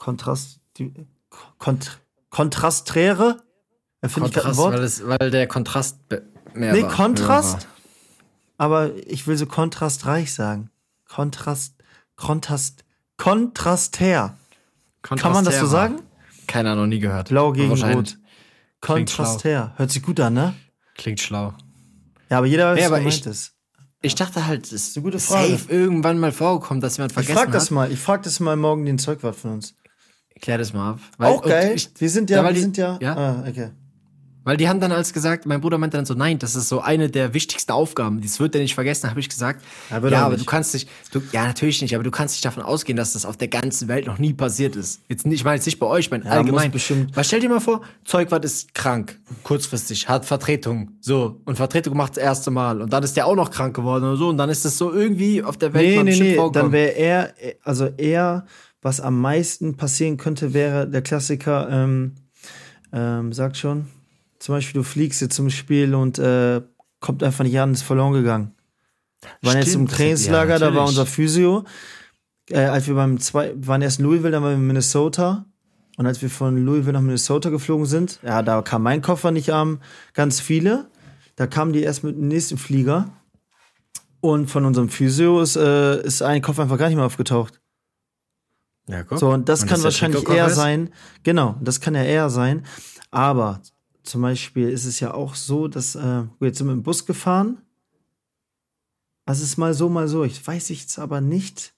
kontrasträre. Finde ich gerade ein Kontrast, Wort. weil der Kontrast mehr Nee, war. Kontrast. Aber ich will so kontrastreich sagen. Kontrastär. Kann man das so sagen? Keiner, noch nie gehört. Blau gegen Wahrscheinlich. Rot. Kontrastär. Hört sich gut an, ne? Klingt schlau. Ja, aber jeder weiß, Ja, was aber gemeint ist. Ich dachte halt, es ist eine gute Frage. safe irgendwann mal vorgekommen, dass jemand Ich vergessen frag das hat. mal. Ich frag das mal morgen den Zeugwart von uns. Klär das mal ab. Auch geil. Wir sind ja, weil ja. Ah, okay. Weil die haben dann als gesagt, mein Bruder meinte dann so, nein, das ist so eine der wichtigsten Aufgaben, das wird er nicht vergessen, habe ich gesagt. Ja, wird er aber nicht. du kannst nicht, ja, natürlich nicht, aber du kannst nicht davon ausgehen, dass das auf der ganzen Welt noch nie passiert ist. Jetzt nicht, ich meine jetzt nicht bei euch, ich meine allgemein. muss bestimmt- Weil stell dir mal vor, Zeugwart ist krank, kurzfristig, hat Vertretung, so, und Vertretung macht das erste Mal, und dann ist der auch noch krank geworden oder so, und dann ist das so irgendwie auf der Welt mal bestimmt vorgekommen. Dann wäre er, was am meisten passieren könnte, wäre der Klassiker, sagt schon, zum Beispiel du fliegst jetzt zum Spiel und kommt einfach nicht an, ist verloren gegangen. Wir waren jetzt im Stimmt, Trainingslager, ja, da war natürlich. unser Physio. Als wir waren erst in Louisville, dann waren wir in Minnesota. Und als wir von Louisville nach Minnesota geflogen sind, ja, da kam mein Koffer nicht an, ganz viele. Da kamen die erst mit dem nächsten Flieger. Und von unserem Physio ist ein Koffer einfach gar nicht mehr aufgetaucht. Ja, guck. So, und das kann der wahrscheinlich Trikotkoffer eher ist? sein. Genau, das kann ja eher sein. Aber zum Beispiel ist es ja auch so, dass jetzt sind wir im Bus gefahren. Also es ist mal so, mal so. Ich weiß jetzt aber nicht,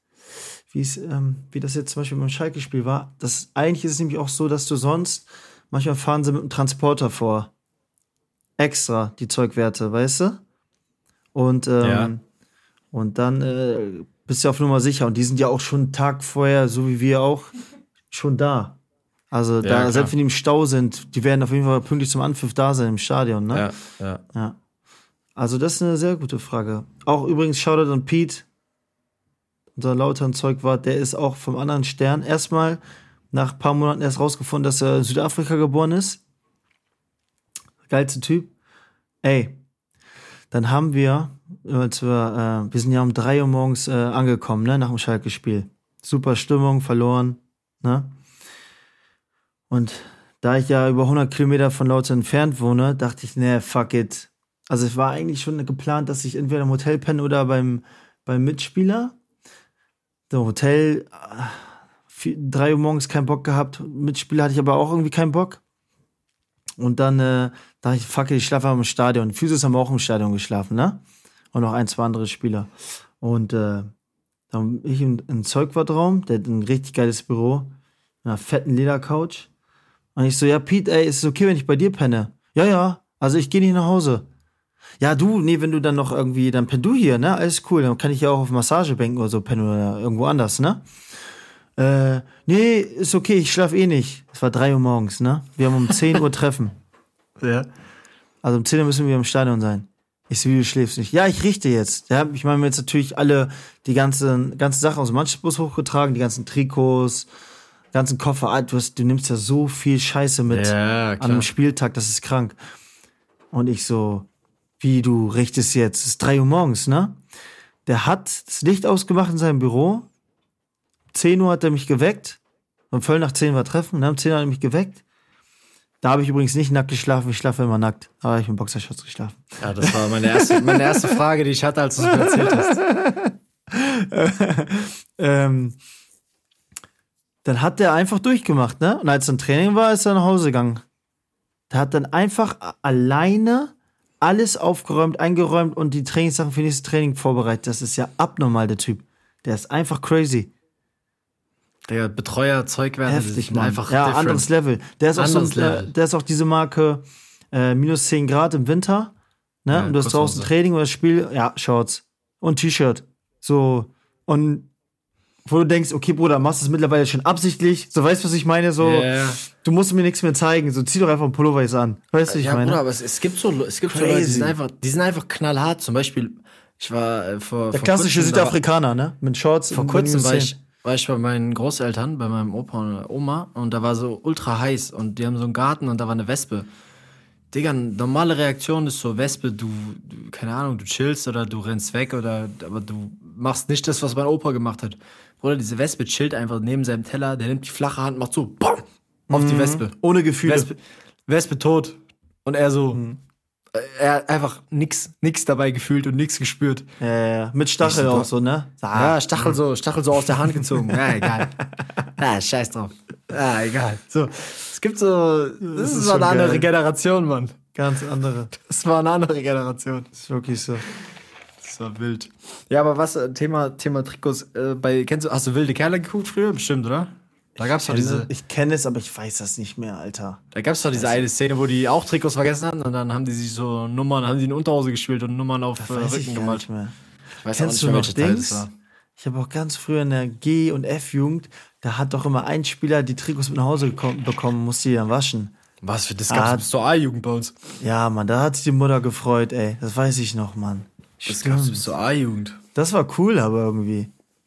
wie das jetzt zum Beispiel beim Schalke-Spiel war. Eigentlich ist es nämlich auch so, dass du sonst, manchmal fahren sie mit einem Transporter vor. Extra, die Zeugwerte, weißt du? Und, Ja. und dann bist du auf Nummer sicher. Und die sind ja auch schon einen Tag vorher, so wie wir auch, schon da. Also klar. selbst wenn die im Stau sind, die werden auf jeden Fall pünktlich zum Anpfiff da sein im Stadion, ne? Ja. Also das ist eine sehr gute Frage. Auch übrigens Shoutout an Pete, unser Lautern Zeugwart, der ist auch vom anderen Stern. Erstmal nach ein paar Monaten erst rausgefunden, dass er in Südafrika geboren ist. Geilster Typ. Ey, dann haben wir sind ja um 3 Uhr morgens angekommen, ne, nach dem Schalke-Spiel. Super Stimmung, verloren, ne? Und da ich ja über 100 Kilometer von Lautern entfernt wohne, dachte ich, nee, fuck it. Also es war eigentlich schon geplant, dass ich entweder im Hotel penne oder beim Mitspieler. Der Hotel, 3 Uhr morgens keinen Bock gehabt. Mitspieler hatte ich aber auch irgendwie keinen Bock. Und dann dachte ich, fuck it, ich schlafe im Stadion. Die Physios haben auch im Stadion geschlafen, ne? Und noch 1, 2 andere Spieler. Und dann bin ich im Zeugwartraum, der hat ein richtig geiles Büro, mit einer fetten Ledercouch. Und ich so, ja, Pete, ey, ist es okay, wenn ich bei dir penne? Ja, also ich gehe nicht nach Hause. Ja, wenn du dann noch irgendwie, dann penn du hier, ne? Alles cool, dann kann ich ja auch auf Massagebänken oder so pennen oder irgendwo anders, ne? Nee, ist okay, ich schlaf eh nicht. Es war 3 Uhr morgens, ne? Wir haben um 10 Uhr Treffen. Ja. Also um 10 Uhr müssen wir im Stadion sein. Ich so, wie, du schläfst nicht. Ja, ich richte jetzt. Ja, ich meine, mir jetzt natürlich alle die ganzen Sachen aus dem Mannschaftsbus hochgetragen, die ganzen Trikots, ganzen Koffer. Du nimmst ja so viel Scheiße mit an einem Spieltag, das ist krank. Und ich so, wie, du richtest jetzt? Es ist 3 Uhr morgens, ne? Der hat das Licht ausgemacht in seinem Büro. 10 Uhr hat er mich geweckt. Um Viertel nach 10 war Treffen, ne? Um 10 Uhr hat er mich geweckt. Da habe ich übrigens nicht nackt geschlafen, ich schlafe immer nackt. Da habe ich mit Boxershorts geschlafen. Ja, das war meine erste Frage, die ich hatte, als du es mir erzählt hast. Dann hat der einfach durchgemacht, ne? Und als dann Training war, ist er nach Hause gegangen. Der hat dann einfach alleine alles aufgeräumt, eingeräumt und die Trainingssachen für nächstes Training vorbereitet. Das ist ja abnormal, der Typ. Der ist einfach crazy. Der Betreuer, Zeugwerte, Heftig, sind Mann. einfach ja, different. anderes Level. Der ist auch Level. Der ist auch diese Marke minus 10 Grad im Winter, ne? Ja, und du hast draußen Kurzhose. Training oder Spiel, ja, Shorts und T-Shirt. So, und wo du denkst, okay, Bruder, machst du es mittlerweile schon absichtlich, so, weißt du, was ich meine? So, du musst mir nichts mehr zeigen, so, zieh doch einfach einen Pullover jetzt an. Weißt du, was ich meine? Bruder, aber es gibt so Leute, die sind einfach knallhart. Zum Beispiel, ich war Der klassische Südafrikaner, ne? Mit Shorts. Vor und kurzem minus 10. war ich bei meinen Großeltern, bei meinem Opa und Oma, und da war so ultra heiß und die haben so einen Garten und da war eine Wespe. Digga, normale Reaktion ist so, Wespe, du keine Ahnung, du chillst oder du rennst weg aber du machst nicht das, was mein Opa gemacht hat. Bruder, diese Wespe chillt einfach neben seinem Teller, der nimmt die flache Hand, macht so, BAM! Auf die Wespe. Ohne Gefühle. Wespe tot. Und er so, er hat einfach nix dabei gefühlt und nix gespürt. Mit Stachel auch so, ne? Ja, Stachel so aus der Hand gezogen. Ja, egal. Ja, scheiß drauf. Ja, egal. So, es gibt so, das ist so eine andere Generation, Mann. Ganz andere. Das war eine andere Generation. Das ist wirklich so. Das war wild. Ja, aber was, Thema Trikots, hast du wilde Kerle geguckt früher? Bestimmt, oder? Da gab's doch Ich kenne es, aber ich weiß das nicht mehr, Alter. Da gab's doch diese eine Szene, wo die auch Trikots vergessen hatten und dann haben die sich so Nummern, haben die in Unterhose gespielt und Nummern auf Rücken gemalt. Mehr. Ich weiß Kennst auch du nicht noch mehr, welcher Teil Dings? das war. Ich habe auch ganz früher in der G- und F-Jugend, da hat doch immer ein Spieler die Trikots mit nach Hause bekommen, musste die dann waschen. Was für das gab's bis zur A-Jugend bei uns. Ja, Mann, da hat sich die Mutter gefreut, ey. Das weiß ich noch, Mann. Das gab's bis zur A-Jugend. Das war cool, aber irgendwie.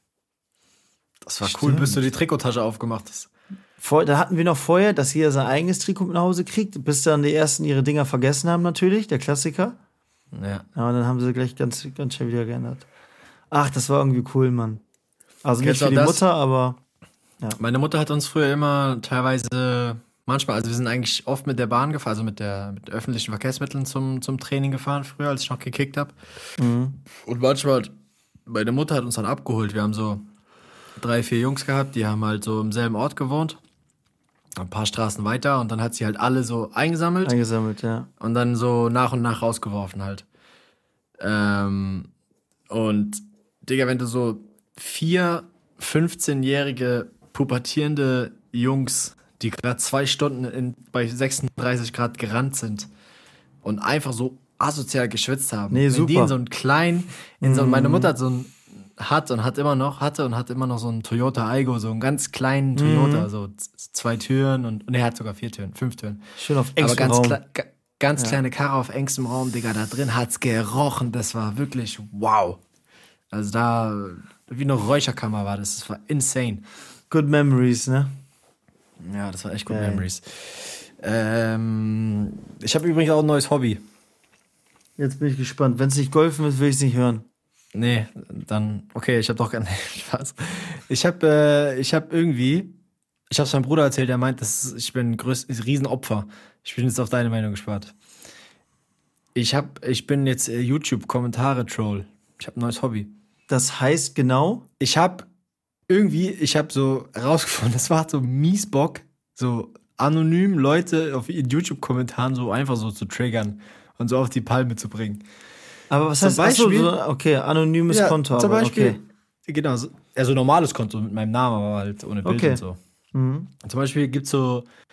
Das war cool, bis du die Trikottasche aufgemacht hast. Da hatten wir noch vorher, dass jeder sein eigenes Trikot mit nach Hause kriegt, bis dann die ersten ihre Dinger vergessen haben, natürlich, der Klassiker. Ja. Ja, und dann haben sie gleich ganz, ganz schnell wieder geändert. Ach, das war irgendwie cool, Mann. Also nicht Kennst für du die das? Mutter, aber Meine Mutter hat uns früher immer manchmal, also wir sind eigentlich oft mit der Bahn gefahren, also mit öffentlichen Verkehrsmitteln zum Training gefahren, früher, als ich noch gekickt habe. Und manchmal, meine Mutter hat uns dann abgeholt. Wir haben so 3, 4 Jungs gehabt, die haben halt so im selben Ort gewohnt. Ein paar Straßen weiter und dann hat sie halt alle so eingesammelt ja. und dann so nach und nach rausgeworfen halt. Und Digga, wenn du so 4 15-jährige pubertierende Jungs, die gerade 2 Stunden bei 36 Grad gerannt sind und einfach so asozial geschwitzt haben. Nee, wenn super. die in so einen kleinen, meine Mutter hat immer noch so einen Toyota Aygo, so einen ganz kleinen Toyota, so 2 Türen und er hat sogar 4 Türen, 5 Türen. Schön auf Aber engstem Raum. ganz kleine Karre auf engstem Raum, Digga, da drin hat's gerochen, das war wirklich wow. Also da, wie eine Räucherkammer war das war insane. Good Memories, ne? Ja, das war echt good Geil. Memories. Ich habe übrigens auch ein neues Hobby. Jetzt bin ich gespannt. Wenn es nicht Golfen ist, will ich es nicht hören. Nee, dann, okay, ich habe doch gar nicht Spaß. Ich habe es meinem Bruder erzählt, der meint, ich bin ein Riesenopfer. Ich bin jetzt auf deine Meinung gespannt. Ich bin jetzt YouTube-Kommentare-Troll. Ich habe ein neues Hobby. Das heißt genau, Ich habe so rausgefunden, das war so mies Bock, so anonym Leute auf ihren YouTube-Kommentaren so einfach so zu triggern und so auf die Palme zu bringen. aber was Zum heißt, achso, Beispiel- so, okay, anonymes Konto, zum aber Beispiel, okay. genau, also normales Konto mit meinem Namen, aber halt ohne Bild Okay. und so. Und zum Beispiel gibt's so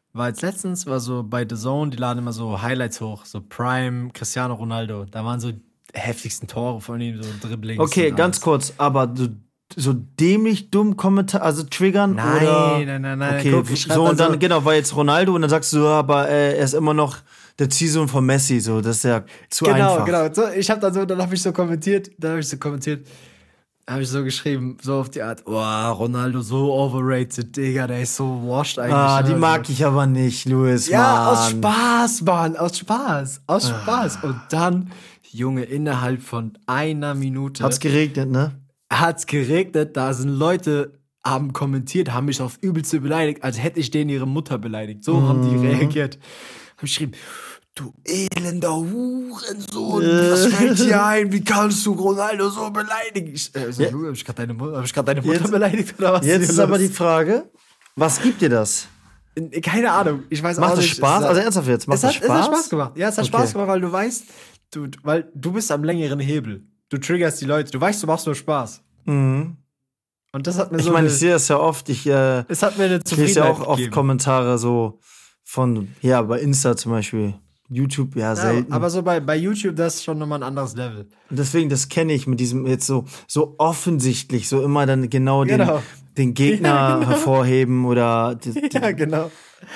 war jetzt letztens, war so bei The Zone, die laden immer so Highlights hoch, so Prime, Cristiano Ronaldo. Da waren so die heftigsten Tore von ihm, so Dribblings. Okay, ganz kurz, aber so dämlich dumm Kommentar, also triggern oder? Nein. Okay, Guck, ich schreib so und also- dann, genau, war jetzt Ronaldo und dann sagst du, aber er ist immer noch der Ziehsohn von Messi, so, das ist ja zu einfach. Genau. So, dann habe ich so kommentiert, habe ich so geschrieben, so auf die Art, Ronaldo so overrated, Digga, der ist so washed eigentlich. Die mag ich aber nicht, Louis, Ja, Mann. aus Spaß, Mann, aus Spaß. Und dann, Junge, innerhalb von einer Minute Hat's geregnet, ne? hat's geregnet, da sind Leute, haben kommentiert, haben mich auf übelste beleidigt, als hätte ich denen ihre Mutter beleidigt. So haben die reagiert. Haben geschrieben, du elender Hurensohn, was fällt dir ein? Wie kannst du Ronaldo so beleidigen? Hab ich gerade deine Mutter Jetzt- beleidigt oder was? Jetzt hier ist aber los? die Frage, was gibt dir das? Keine Ahnung, ich weiß Macht auch das nicht. Spaß? Es Also ernsthaft jetzt, macht es das hat Spaß? Spaß gemacht. Ja, es hat Okay. Spaß gemacht, weil du weißt, weil du bist am längeren Hebel. Du triggerst die Leute. Du weißt, du machst nur Spaß. Mhm. Und das hat mir Ich so meine, eine, ich sehe das ja oft, ich es hat mir eine lese ja Zufriedenheit auch oft gegeben. Kommentare so von, ja, bei Insta zum Beispiel, YouTube, ja, selten. Ja, aber so bei YouTube, das ist schon nochmal ein anderes Level. Und deswegen, das kenne ich mit diesem jetzt so offensichtlich, so immer dann genau Genau. den Gegner Ja, genau. hervorheben oder Ja, genau.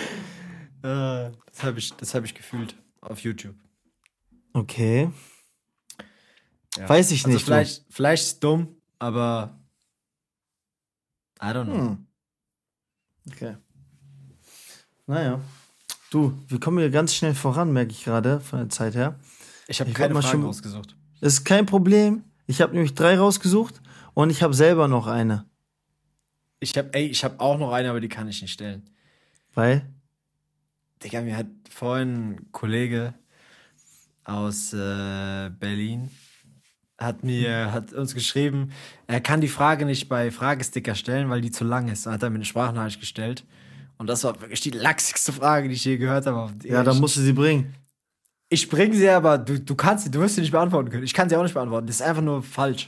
Das hab ich gefühlt auf YouTube. okay. Ja. Weiß ich Also nicht. vielleicht ist es dumm, aber I don't know. Okay. Naja. Du, wir kommen hier ganz schnell voran, merke ich gerade, von der Zeit her. Ich habe Ich keine wollt mal Fragen schon- ausgesucht. Das ist kein Problem. Ich habe nämlich 3 rausgesucht und ich habe selber noch eine. Ich hab auch noch eine, aber die kann ich nicht stellen. Weil? Digga, mir hat vorhin ein Kollege aus Berlin hat uns geschrieben, er kann die Frage nicht bei Fragesticker stellen, weil die zu lang ist. Dann hat er mir eine Sprachnachricht gestellt. Und das war wirklich die lachsigste Frage, die ich je gehört habe. Ja, dann musst du sie bringen. Ich bringe sie, aber du wirst sie nicht beantworten können. Ich kann sie auch nicht beantworten. Das ist einfach nur falsch.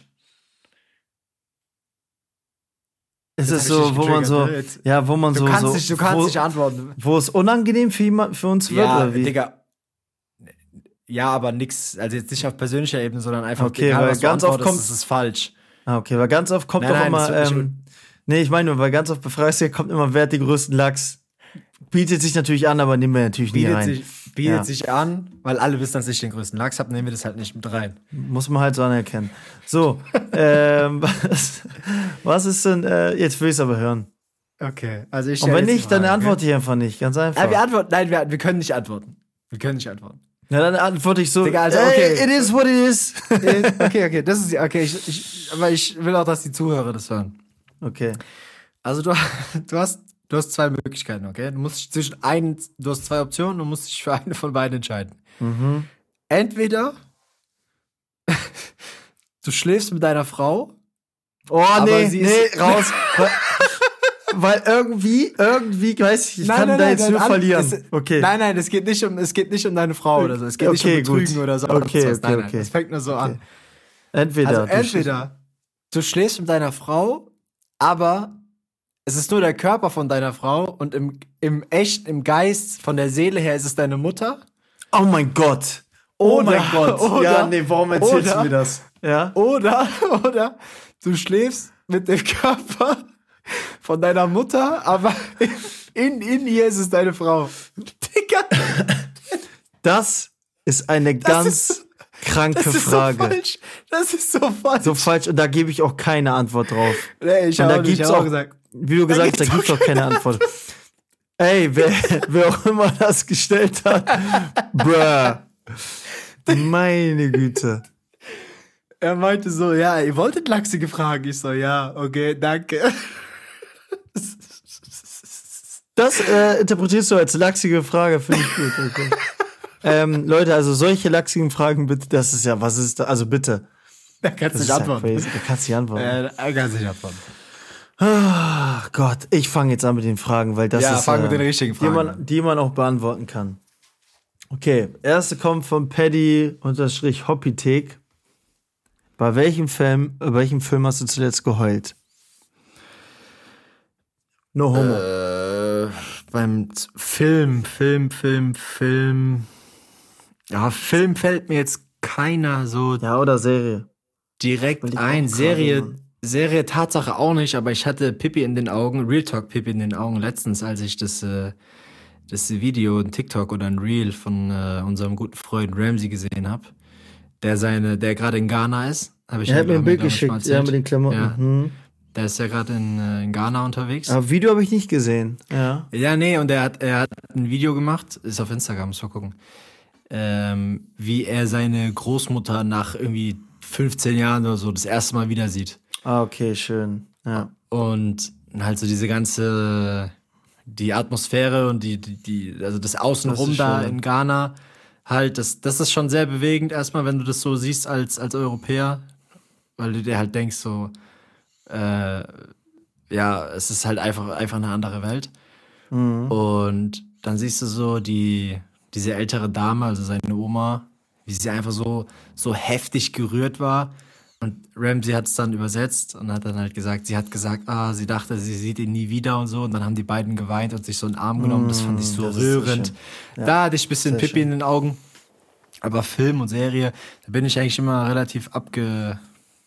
Es Jetzt ist hab ich so, dich wo man so, getriggert, ne? Jetzt- ja, wo man Du so, kannst wo, nicht antworten. wo es unangenehm für uns wird, Ja, oder wie? Digga. Ja, aber nix, also jetzt nicht auf persönlicher Ebene, sondern einfach, Okay, egal, weil was du ganz oft antwortest, kommt- das ist falsch. Ah, okay, weil ganz oft kommt Nein, doch nein, das immer, wird nicht nee, ich meine nur, weil ganz oft bei Fragesticker kommt immer, wer hat den größten Lachs? Bietet sich natürlich an, aber nehmen wir natürlich nie rein. Bietet Ja. sich an, weil alle wissen, dass ich den größten Lachs habe, nehmen wir das halt nicht mit rein. Muss man halt so anerkennen. So, was ist denn, jetzt will ich es aber hören. Okay, also ich Und wenn nicht, dann antworte ich einfach nicht, ganz einfach. wir können nicht antworten. Wir können nicht antworten. Ja, dann antworte ich so, Digga, also, okay. it is what it is. Okay, das ist, okay, aber ich will auch, dass die Zuhörer das hören. Okay. Also du hast 2 Möglichkeiten, okay? Du hast 2 Optionen, du musst dich für eine von beiden entscheiden. Entweder du schläfst mit deiner Frau. Oh, Aber nee, sie nee, ist- raus. Weil irgendwie, weiß ich, ich kann da jetzt nur verlieren. Okay. Nein, es geht nicht um deine Frau oder so. Es geht nicht um Okay, gut. Betrügen oder so. Okay, Nein, okay. das fängt nur so an. Entweder. Also entweder du schläfst mit deiner Frau, aber es ist nur der Körper von deiner Frau und im Geist, von der Seele her ist es deine Mutter. Oh mein Gott. Oh Oder- mein Gott. oder- ja, nee, warum erzählst oder- du mir das? Ja? Oder du schläfst mit dem Körper von deiner Mutter, aber in ihr ist es deine Frau. Digga, Das ist eine ganz kranke das ist Frage. so falsch. Das ist so falsch. So falsch, und da gebe ich auch keine Antwort drauf. Nee, ich Und da habe gibt's auch auch, gesagt. wie du gesagt hast, da gibt's gibt's auch keine Antwort. Ey, wer auch immer das gestellt hat, bruh. Meine Güte. Er meinte so, ja, ihr wolltet lachsige Fragen. Ich so, ja, okay, danke. Das interpretierst du als lachsige Frage, finde ich gut. Okay. Leute, also solche lachsigen Fragen, bitte, das ist ja, was ist da? Also bitte. Da kannst Das du ist nicht ja antworten. crazy. Da kannst du nicht antworten. Er kann nicht antworten. Ach Gott, ich fange jetzt an mit den Fragen, weil das Ja, ist fang mit den richtigen Fragen an. die man auch beantworten kann. Okay, erste kommt von Paddy_Hoppithek. Bei welchem Film hast du zuletzt geheult? No homo. beim Film. Ja, Film fällt mir jetzt keiner so Ja, oder Serie. direkt Will ich ein. auch gerade, Serie Tatsache auch nicht, aber ich hatte Pippi in den Augen, Real Talk Pippi in den Augen letztens, als ich das Video, ein TikTok oder ein Reel von unserem guten Freund Ramsey gesehen habe, der gerade in Ghana ist. Er hat mir ein Bild geschickt, ja, mit den Klamotten. Ja. Hm. Der ist ja gerade in Ghana unterwegs. Aber Video habe ich nicht gesehen. Ja. Ja, nee, und er hat ein Video gemacht, ist auf Instagram, muss mal gucken, wie er seine Großmutter nach irgendwie 15 Jahren oder so das erste Mal wieder sieht. Ah, okay, schön. Ja. Und halt so diese ganze, die Atmosphäre und also das Außenrum Das ist da schön. in Ghana, halt, das ist schon sehr bewegend erstmal, wenn du das so siehst als Europäer, weil du dir halt denkst so, ja, es ist halt einfach eine andere Welt. Und dann siehst du so diese ältere Dame, also seine Oma, wie sie einfach so heftig gerührt war. Und Ramsey hat es dann übersetzt und hat dann halt gesagt, sie hat gesagt, sie dachte, sie sieht ihn nie wieder und so. Und dann haben die beiden geweint und sich so in den Arm genommen. Das fand ich so das ist so rührend. schön. Ja, Da hatte ich ein bisschen sehr Pippi schön. in den Augen. Aber Film und Serie, da bin ich eigentlich immer relativ abgebrüht.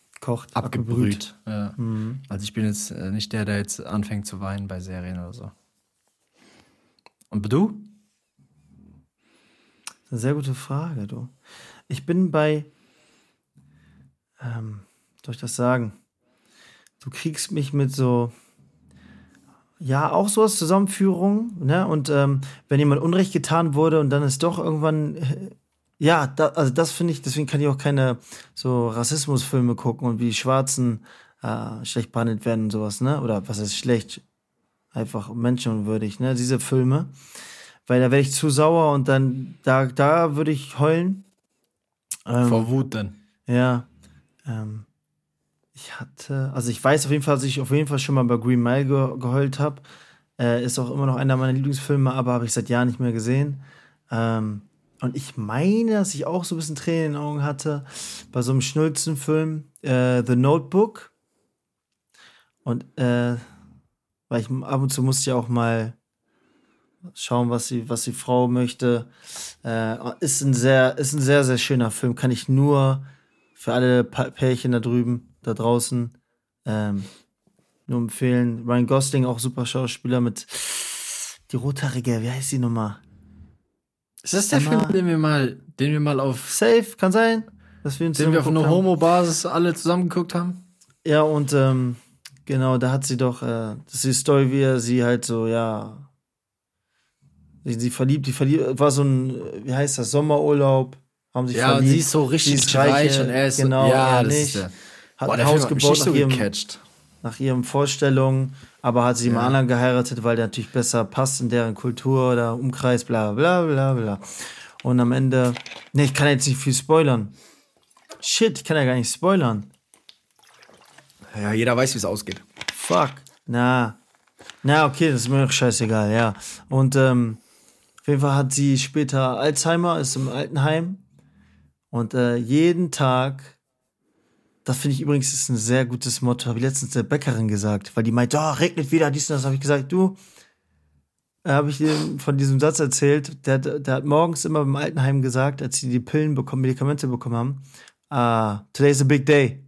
Ja. Also ich bin jetzt nicht der jetzt anfängt zu weinen bei Serien oder so. Und du? Eine sehr gute Frage, du. Ich bin bei, soll ich das sagen? Du kriegst mich mit so, ja, auch so als Zusammenführung, ne? Und wenn jemand Unrecht getan wurde und dann ist doch irgendwann, ja, also das finde ich, deswegen kann ich auch keine so Rassismusfilme gucken und wie die Schwarzen schlecht behandelt werden und sowas, ne? Oder was ist schlecht? Einfach menschenunwürdig, ne? Diese Filme. Weil da werde ich zu sauer und dann, da würde ich heulen. Vor Wut dann. Ja. Also ich weiß auf jeden Fall, dass ich auf jeden Fall schon mal bei Green Mile geheult habe. Ist auch immer noch einer meiner Lieblingsfilme, aber habe ich seit Jahren nicht mehr gesehen. Und ich meine, dass ich auch so ein bisschen Tränen in den Augen hatte bei so einem Schnulzenfilm, The Notebook. Und weil ich ab und zu musste ja auch mal schauen, was die Frau möchte. Ist ein sehr, sehr schöner Film. Kann ich nur für alle Pärchen da draußen nur empfehlen. Ryan Gosling, auch super Schauspieler mit die Rothaarige, wie heißt die nochmal? Ist das der Film, den wir mal auf Safe, kann sein, dass wir uns den wir auf geguckt einer haben. Homo-Basis alle zusammengeguckt haben? Ja, und genau, da hat sie doch, das ist die Story, wie er sie halt so, ja, sie verliebt, war so ein, wie heißt das, Sommerurlaub, haben sich Ja, verliebt. und sie ist so richtig Sie ist reich und er ist genau, so, ja, er das nicht. ist der. Hat Boah, ein der Haus Film hat mich gebaut nicht so nach ihrem, gecatcht. nach ihren Vorstellungen, aber hat sie jemand anderen geheiratet, weil der natürlich besser passt in deren Kultur oder Umkreis, bla bla bla bla. Und am Ende, ne, ich kann jetzt nicht viel spoilern. Shit, ich kann ja gar nicht spoilern. Ja, jeder weiß, wie es ausgeht. Fuck. Na, okay, das ist mir doch scheißegal, ja. Und auf jeden Fall hat sie später Alzheimer, ist im Altenheim. Und jeden Tag, das finde ich übrigens ist ein sehr gutes Motto, habe ich letztens der Bäckerin gesagt, weil die meint, regnet wieder, dies und das, habe ich gesagt, du, habe ich ihr von diesem Satz erzählt, der hat morgens immer beim Altenheim gesagt, als sie die Medikamente bekommen haben, today's a big day.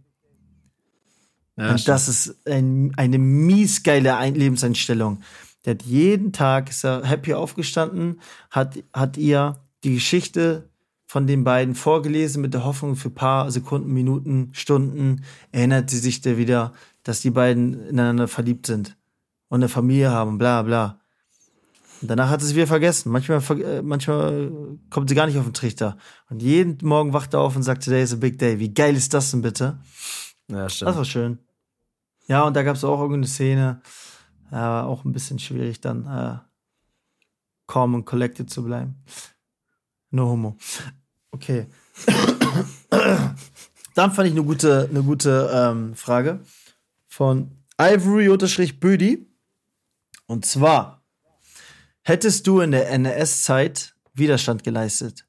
Ja, Und das ist eine mies geile Lebenseinstellung. Der hat jeden Tag, ist er happy aufgestanden, hat ihr die Geschichte von den beiden vorgelesen mit der Hoffnung für ein paar Sekunden, Minuten, Stunden, erinnert sie sich da wieder, dass die beiden ineinander verliebt sind und eine Familie haben, bla bla. Und danach hat sie es wieder vergessen. Manchmal kommt sie gar nicht auf den Trichter. Und jeden Morgen wacht er auf und sagt, today is a big day. Wie geil ist das denn bitte? Ja, stimmt. Das war schön. Ja, und da gab es auch irgendeine Szene, auch ein bisschen schwierig dann calm und collected zu bleiben. No homo. Okay. Dann fand ich eine gute Frage von Ivory-Bödi. Und zwar, hättest du in der NS-Zeit Widerstand geleistet?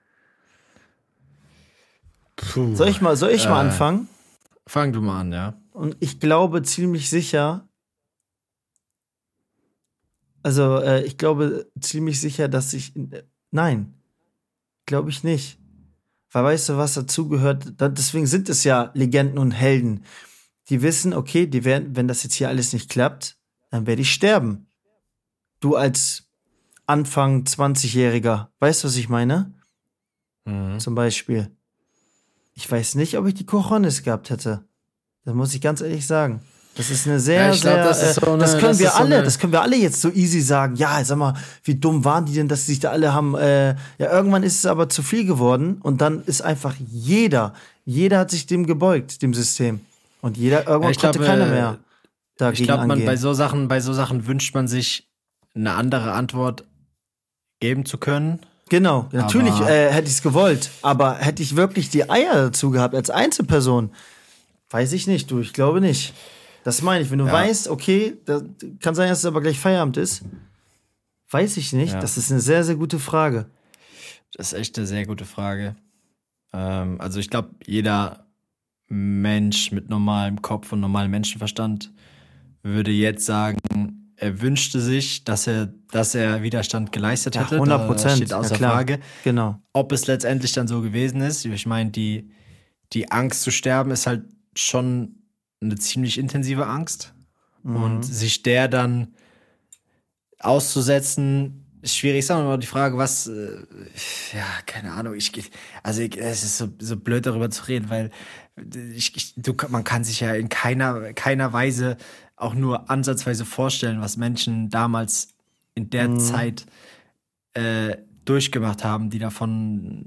Puh. Soll ich mal anfangen? Fang du mal an, ja. Und ich glaube ziemlich sicher, dass nein, glaube ich nicht. Weil weißt du, was dazugehört? Deswegen sind es ja Legenden und Helden. Die wissen, okay, die werden, wenn das jetzt hier alles nicht klappt, dann werde ich sterben. Du als Anfang 20-Jähriger, weißt du, was ich meine? Zum Beispiel. Ich weiß nicht, ob ich die Cojones gehabt hätte. Das muss ich ganz ehrlich sagen. Das ist eine sehr, das können wir alle jetzt so easy sagen. Ja, sag mal, wie dumm waren die denn, dass sie sich da alle haben, irgendwann ist es aber zu viel geworden und dann ist einfach jeder hat sich dem gebeugt, dem System. Und irgendwann konnte keiner mehr dagegen angehen. Bei so Sachen wünscht man sich eine andere Antwort geben zu können. Genau, natürlich hätte ich es gewollt, aber hätte ich wirklich die Eier dazu gehabt als Einzelperson, weiß ich nicht, ich glaube nicht. Das meine ich, wenn du weißt, okay, kann sein, dass es aber gleich Feierabend ist, weiß ich nicht, das ist eine sehr, sehr gute Frage. Das ist echt eine sehr gute Frage. Also ich glaube, jeder Mensch mit normalem Kopf und normalem Menschenverstand würde jetzt sagen, er wünschte sich, dass er Widerstand geleistet hätte. 100%. Das steht außer Frage. Genau. Ob es letztendlich dann so gewesen ist. Ich meine, die Angst zu sterben ist halt schon eine ziemlich intensive Angst. Und sich der dann auszusetzen, ist schwierig. Ich sage mal die Frage, was, keine Ahnung, es ist so blöd darüber zu reden, weil man kann sich ja in keiner Weise auch nur ansatzweise vorstellen, was Menschen damals in der Zeit durchgemacht haben, die davon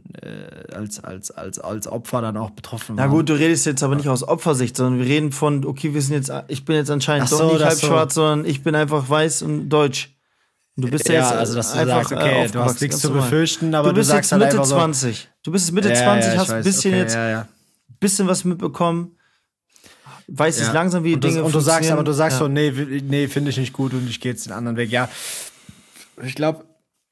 als Opfer dann auch betroffen waren. Na gut, du redest jetzt aber nicht aus Opfersicht, sondern wir reden von, okay, ich bin jetzt anscheinend doch nicht halb schwarz, sondern ich bin einfach weiß und deutsch. Und du bist ja jetzt also dass du einfach sagst, okay, du hast nichts zu befürchten, aber du bist sagst jetzt Mitte halt einfach 20. Du bist jetzt Mitte 20, hast ein bisschen okay, bisschen was mitbekommen. Weiß jetzt langsam, wie Dinge funktionieren. Und du sagst so, nee, finde ich nicht gut und ich gehe jetzt den anderen Weg. Ja, ich glaube,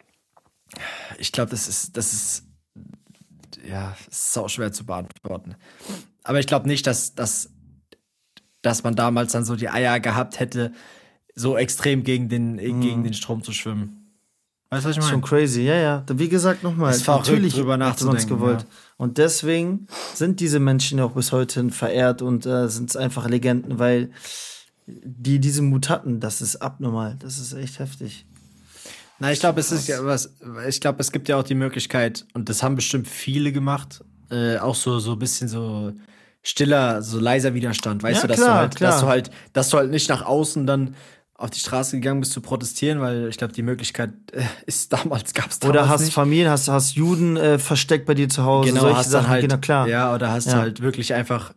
das ist sau schwer zu beantworten. Aber ich glaube nicht, dass man damals dann so die Eier gehabt hätte, so extrem gegen den Strom zu schwimmen. Weißt du, was ich meine? Schon crazy, ja. Wie gesagt, nochmal, natürlich drüber nachzudenken. Gewollt. Ja. Und deswegen sind diese Menschen auch bis heute verehrt und sind einfach Legenden, weil die diesen Mut hatten. Das ist abnormal. Das ist echt heftig. Na, ich glaube, es gibt ja auch die Möglichkeit, und das haben bestimmt viele gemacht, auch so ein bisschen so stiller, so leiser Widerstand, weißt du, dass du halt nicht nach außen dann auf die Straße gegangen bist zu protestieren, weil ich glaube, die Möglichkeit gab's damals oder hast nicht. Familien, hast Juden versteckt bei dir zu Hause, genau, solche hast Sachen, halt, genau, klar. Ja, oder hast halt wirklich einfach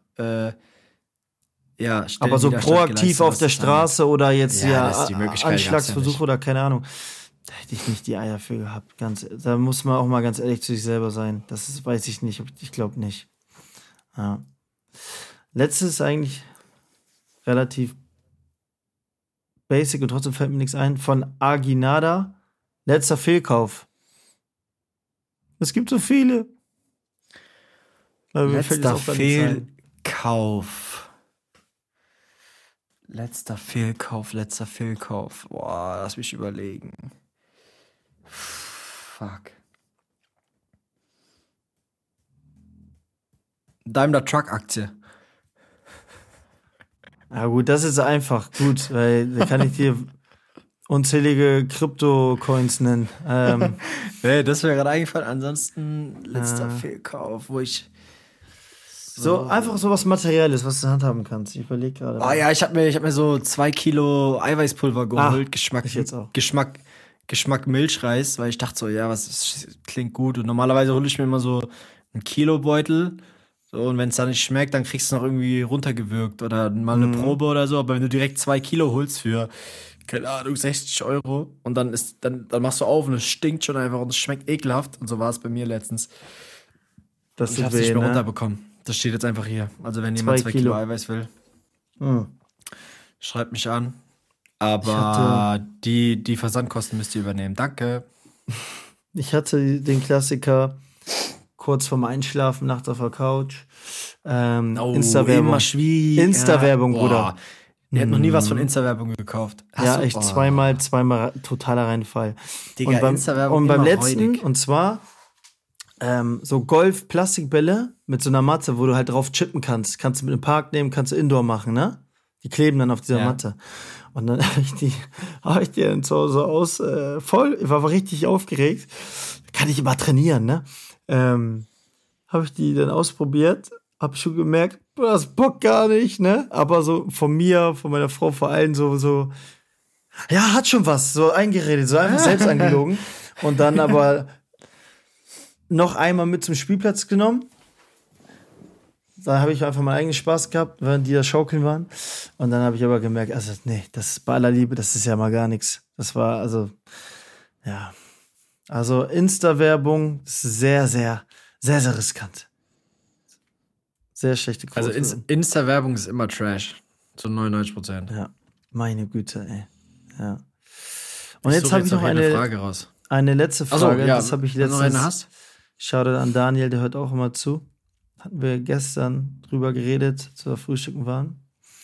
aber so proaktiv auf der Straße oder jetzt Anschlagsversuch oder keine Ahnung. Da hätte ich nicht die Eier für gehabt. Da muss man auch mal ganz ehrlich zu sich selber sein. Weiß ich nicht. Ich glaube nicht. Ja. Letztes ist eigentlich relativ basic und trotzdem fällt mir nichts ein. Von Aginada. Letzter Fehlkauf. Es gibt so viele. Letzter Fehlkauf. Letzter Fehlkauf. Boah, lass mich überlegen. Fuck. Daimler Truck Aktie. Ja gut, das ist einfach gut, weil da kann ich dir unzählige Krypto-Coins nennen. Nee, das wäre gerade eingefallen. Ansonsten letzter Fehlkauf, wo ich so einfach so was Materielles, was du handhaben kannst. Ich überlege gerade. Oh ja, ich hab mir so 2 Kilo Eiweißpulver geholt. Geschmack Milchreis, weil ich dachte so, ja, das klingt gut. Und normalerweise hole ich mir immer so einen Kilobeutel. So, und wenn es da nicht schmeckt, dann kriegst du noch irgendwie runtergewürgt oder mal eine Probe oder so. Aber wenn du direkt 2 Kilo holst für, keine Ahnung, 60 € und dann machst du auf und es stinkt schon einfach und es schmeckt ekelhaft. Und so war es bei mir letztens. Ich hab's nicht mehr runterbekommen. Das steht jetzt einfach hier. Also wenn jemand 2 Kilo Eiweiß will, schreibt mich an. Aber die Versandkosten müsst ihr übernehmen. Danke. Ich hatte den Klassiker kurz vorm Einschlafen, nachts auf der Couch. Insta-Werbung. immer schwierig. Insta-Werbung, Ja, Bruder. Ich hätte noch nie was von Insta-Werbung gekauft. Ja, echt zweimal totaler Reinfall. Digga, und Insta-Werbung beim immer letzten, räudig. und zwar so Golf-Plastikbälle mit so einer Matte, wo du halt drauf chippen kannst. Kannst du mit einem Park nehmen, kannst du Indoor machen, ne? Die kleben dann auf dieser Matte. Und dann hab ich die dann zu Hause aus, ich war richtig aufgeregt. Kann ich immer trainieren, ne? Habe ich die dann ausprobiert, hab schon gemerkt, das Bock gar nicht, ne? Aber so von mir, von meiner Frau vor allem so, ja, hat schon was, so eingeredet, so einfach selbst angelogen. Und dann aber noch einmal mit zum Spielplatz genommen. Da habe ich einfach meinen eigenen Spaß gehabt, während die da schaukeln waren. Und dann habe ich aber gemerkt, also nee, das ist bei aller Liebe, das ist ja mal gar nichts. Das war also, ja. Also Insta-Werbung ist sehr, sehr, sehr, sehr riskant. Sehr schlechte Quote. Also Insta-Werbung ist immer Trash. Zu 99%. Ja, meine Güte, ey. Ja. Und jetzt habe ich noch eine Frage raus. Eine letzte Frage. Ja, das habe ich wenn du noch eine letztens. hast? Shoutout an Daniel, der hört auch immer zu. Hatten wir gestern drüber geredet, als wir frühstücken waren.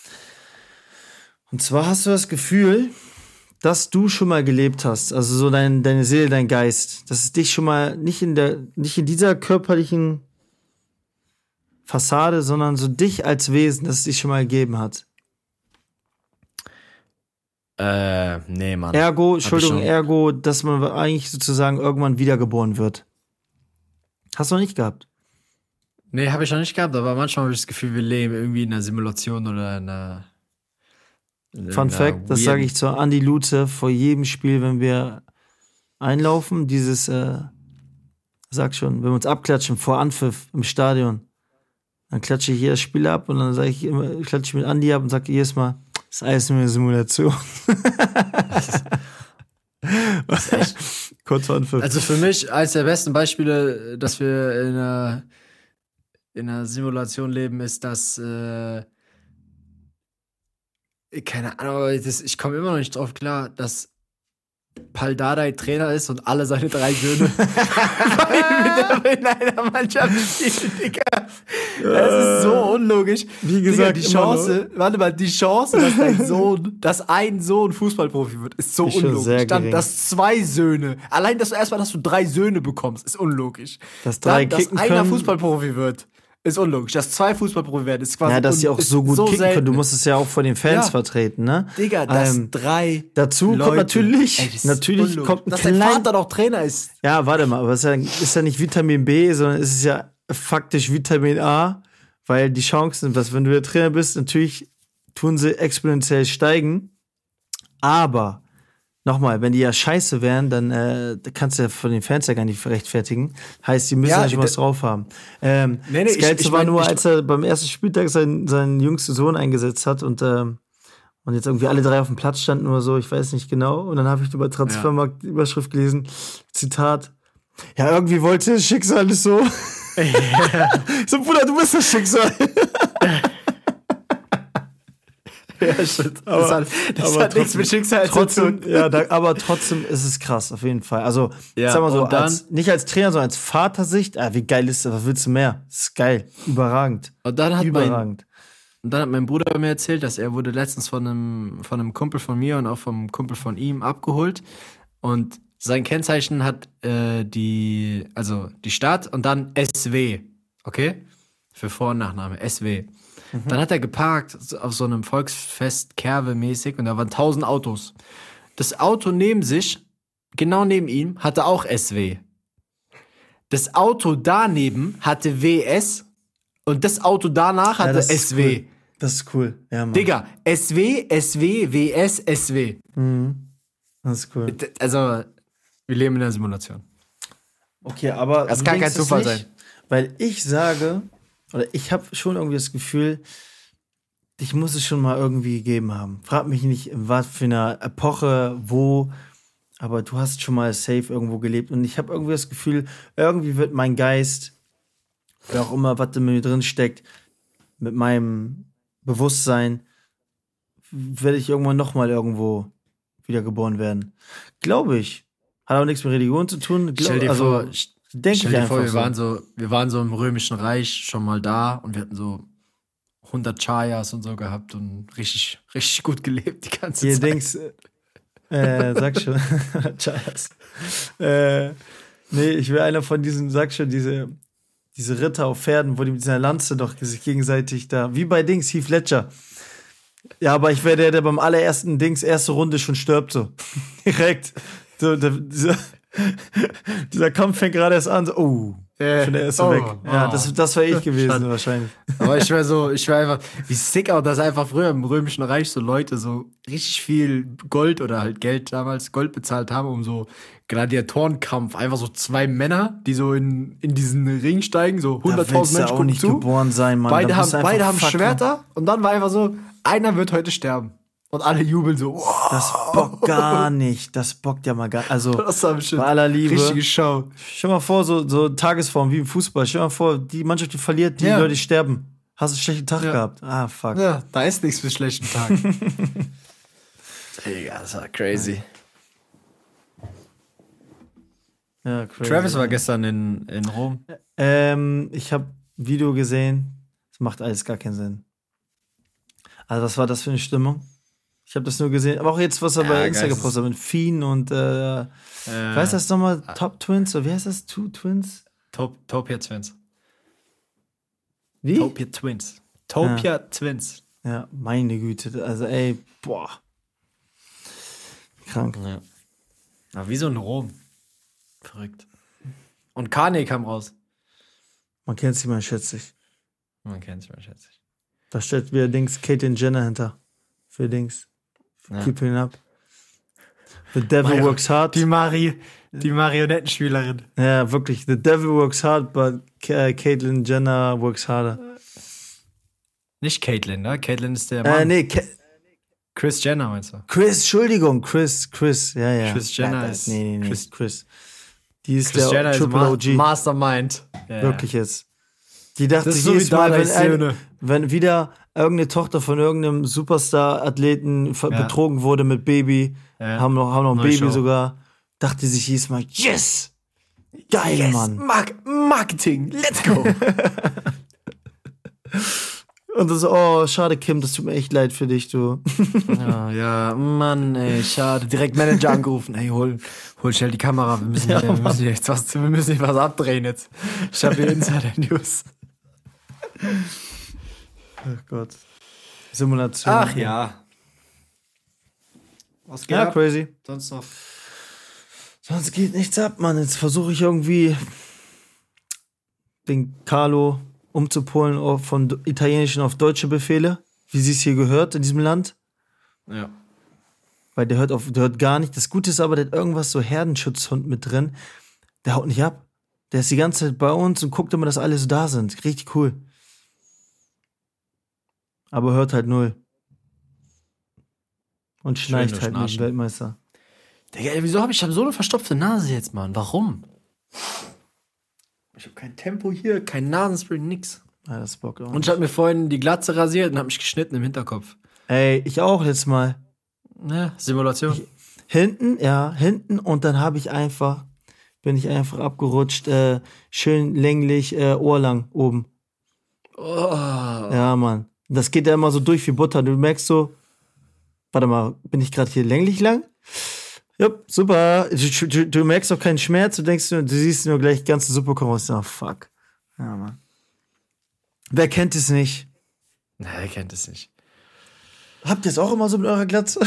Und zwar hast du das Gefühl, dass du schon mal gelebt hast, also so deine Seele, dein Geist, dass es dich schon mal nicht in dieser körperlichen Fassade, sondern so dich als Wesen, dass es dich schon mal gegeben hat. Nee, Mann. Ergo, dass man eigentlich sozusagen irgendwann wiedergeboren wird. Hast du noch nicht gehabt? Nee, habe ich noch nicht gehabt, aber manchmal habe ich das Gefühl, wir leben irgendwie in einer Simulation oder in einer. Fun Fact, das sage ich zu Andi Lute vor jedem Spiel, wenn wir einlaufen, sag schon, wenn wir uns abklatschen vor Anpfiff im Stadion, dann klatsche ich jedes Spiel ab und dann sage ich immer, klatsche ich mit Andi ab und sage jedes Mal, das ist alles nur eine Simulation. Das ist echt. Kurz vor Anpfiff. Also für mich eines der besten Beispiele, dass wir in einer Simulation leben, ist, dass keine Ahnung, aber ich komme immer noch nicht drauf klar, dass Pal Dardai Trainer ist und alle seine 3 Söhne in einer Mannschaft spielen, Digga. Das ist so unlogisch. Wie gesagt, Digga, die Chance, dass ein Sohn Fußballprofi wird, ist so ist schon unlogisch. sehr Dann, gering. dass 2 Söhne, allein, dass du 3 Söhne bekommst, ist unlogisch. Dass 3 Dann, kicken dass einer können. Fußballprofi wird, ist unlogisch. Dass 2 Fußballprofi werden, ist quasi Ja, dass die auch so gut kicken selten. können. Du musst es ja auch vor den Fans Ja. vertreten, ne? Digga, dass 3 dazu kommt Leute, natürlich, ey, das ist natürlich unlogisch. kommt ein dass dein klein- Vater doch Trainer ist. Ja, warte mal, aber es ist ja nicht Vitamin B, sondern es ist ja faktisch Vitamin A, weil die Chancen, dass wenn du der Trainer bist, natürlich tun sie exponentiell steigen. Aber, nochmal, wenn die ja scheiße wären, dann kannst du ja von den Fans ja gar nicht rechtfertigen. Heißt, die müssen ja schon was drauf haben. Das Geilste war nur, als er beim ersten Spieltag seinen jüngsten Sohn eingesetzt hat und jetzt irgendwie alle 3 auf dem Platz standen oder so, ich weiß nicht genau. Und dann habe ich über Transfermarkt die Überschrift gelesen, Zitat, ja, irgendwie wollte das Schicksal es so. So, Bruder, du bist das Schicksal. Ja, stimmt. Das hat nichts mit Schicksal zu tun. Ja, aber trotzdem ist es krass, auf jeden Fall. Also, Ja, sag mal so, und dann- nicht als Trainer, sondern als Vatersicht. Wie geil ist das? Was willst du mehr? Das ist geil. Überragend. Und dann hat Überragend. mein Bruder mir erzählt, dass er wurde letztens von einem Kumpel von mir und auch vom Kumpel von ihm abgeholt. Und sein Kennzeichen hat die Stadt und dann SW. Okay? Für Vor- und Nachname. SW. Dann hat er geparkt auf so einem Volksfest Kerwe-mäßig und da waren 1000 Autos. Das Auto genau neben ihm, hatte auch SW. Das Auto daneben hatte WS und das Auto danach hatte das ist SW. cool. Das ist cool. Ja, Mann. Digga, SW, WS, SW. Das ist cool. Also, wir leben in einer Simulation. Okay, aber Das du kann kein denkst es Zufall nicht, sein. Weil ich sage, oder ich habe schon irgendwie das Gefühl, dich muss es schon mal irgendwie gegeben haben. Frag mich nicht, in was für einer Epoche, wo, aber du hast schon mal safe irgendwo gelebt. Und ich habe irgendwie das Gefühl, irgendwie wird mein Geist, wer auch immer, was in mir drin steckt, mit meinem Bewusstsein, werde ich irgendwann nochmal irgendwo wiedergeboren werden. Glaube ich. Hat aber nichts mit Religion zu tun. Stell dir Denke Stell ich dir einfach vor, so. wir waren so im Römischen Reich schon mal da und wir hatten so 100 Chayas und so gehabt und richtig, richtig gut gelebt die ganze Hier Zeit. Dings, sag schon, Chayas. Nee, ich will einer von diesen, sag schon, diese Ritter auf Pferden, wo die mit dieser Lanze doch sich gegenseitig da, wie bei Dings, Heath Ledger. Ja, aber ich wäre der beim allerersten Dings, erste Runde schon stirbt, so. Direkt. So, dieser Kampf fängt gerade erst an, so, schon der erste weg. Ja, das wäre ich gewesen, wahrscheinlich. Aber ich wäre einfach, wie sick auch, dass einfach früher im Römischen Reich so Leute so richtig viel Gold oder halt Geld damals, Gold bezahlt haben, um so Gladiatorenkampf, einfach so 2 Männer, die so in diesen Ring steigen, so 100.000 Menschen auch gucken nicht zu. geboren sein, Mann. Beide Da bist du einfach haben fucking- Schwerter und dann war einfach so, einer wird heute sterben. Und alle jubeln so, wow, Das bockt gar nicht. Das bockt ja mal gar nicht. Also, das war bestimmt bei aller Liebe. richtige Show. Stell mal vor, so Tagesform wie im Fußball. Stell mal vor, die Mannschaft, die verliert, die Ja. Leute sterben. Hast du einen schlechten Tag gehabt? Ah, fuck. Ja, da ist nichts für schlechten Tag. Digga, das war crazy. Ja, crazy. Travis war gestern in Rom. Ich habe Video gesehen. Das macht alles gar keinen Sinn. Also, was war das für eine Stimmung? Ich habe das nur gesehen. Aber auch jetzt, was er bei Insta geil. gepostet hat mit Fien und, wie heißt das nochmal? Top Twins? Oder wie heißt das? Two Twins? Topia Twins. Wie? Topia Twins. Topia Twins. Ja, meine Güte. Also, ey, boah. Krank. Ja. Aber wie so in Rom. Verrückt. Und Kanye kam raus. Man kennt sie mal, schätze ich. Man kennt es mal, schätze ich. Da steht wieder Dings Caitlyn Jenner hinter. Für Dings. Ja. Keeping up. The devil works hard. Die Marionettenspielerin. Ja, wirklich. The devil works hard, but Caitlyn Jenner works harder. Nicht Caitlyn, ne? Caitlyn ist der Mann. Nee, Chris Jenner meinst du? Chris, Entschuldigung, Chris. Ja. Chris Jenner ja, ist- Nee, Chris. Die ist Chris der Jenner ist Triple OG. Mastermind. Ja, Wirklich jetzt. Die dachte Das ist sich so jedes wie Mal, Dardais Söhne. wenn wieder irgendeine Tochter von irgendeinem Superstar-Athleten betrogen wurde mit Baby, Ja. haben noch ein Neue Baby Show. sogar, dachte sich jedes Mal, yes! Geil, Mann. Marketing, let's go. Und das, oh, schade, Kim, das tut mir echt leid für dich, du. ja, Mann, ey, schade. Direkt Manager angerufen. Ey, hol schnell die Kamera. Wir müssen jetzt was abdrehen jetzt. Ich habe hier Insider-News. Ach Gott. Simulation. Ach ja. Was geht Ja, ab? crazy. Sonst noch? Sonst geht nichts ab, Mann. Jetzt versuche ich irgendwie den Carlo umzupolen von italienischen auf deutsche Befehle, wie sie es hier gehört in diesem Land. Ja. Weil der hört gar nicht. Das Gute ist aber, der hat irgendwas so Herdenschutzhund mit drin. Der haut nicht ab. Der ist die ganze Zeit bei uns und guckt immer, dass alle so da sind. Richtig cool. Aber hört halt null. Und schnarcht nur halt nicht, schnarchen. Weltmeister. Digga, ey, wieso ich habe so eine verstopfte Nase jetzt, Mann? Warum? Ich habe kein Tempo hier, kein Nasenspray, nix. Ja, das Bock auch. Und ich habe mir vorhin die Glatze rasiert und habe mich geschnitten im Hinterkopf. Ey, ich auch letztes Mal. Ja, Simulation. Hinten und dann bin ich einfach abgerutscht, schön länglich, ohrlang oben. Oh. Ja, Mann. Das geht ja immer so durch wie Butter. Du merkst so, warte mal, bin ich gerade hier länglich lang? Ja, super. Du merkst auch keinen Schmerz, du siehst nur gleich die ganze Suppe kommen raus. Oh, fuck. Ja, Mann. Wer kennt es nicht? Na, wer kennt es nicht. Habt ihr es auch immer so mit eurer Glatze?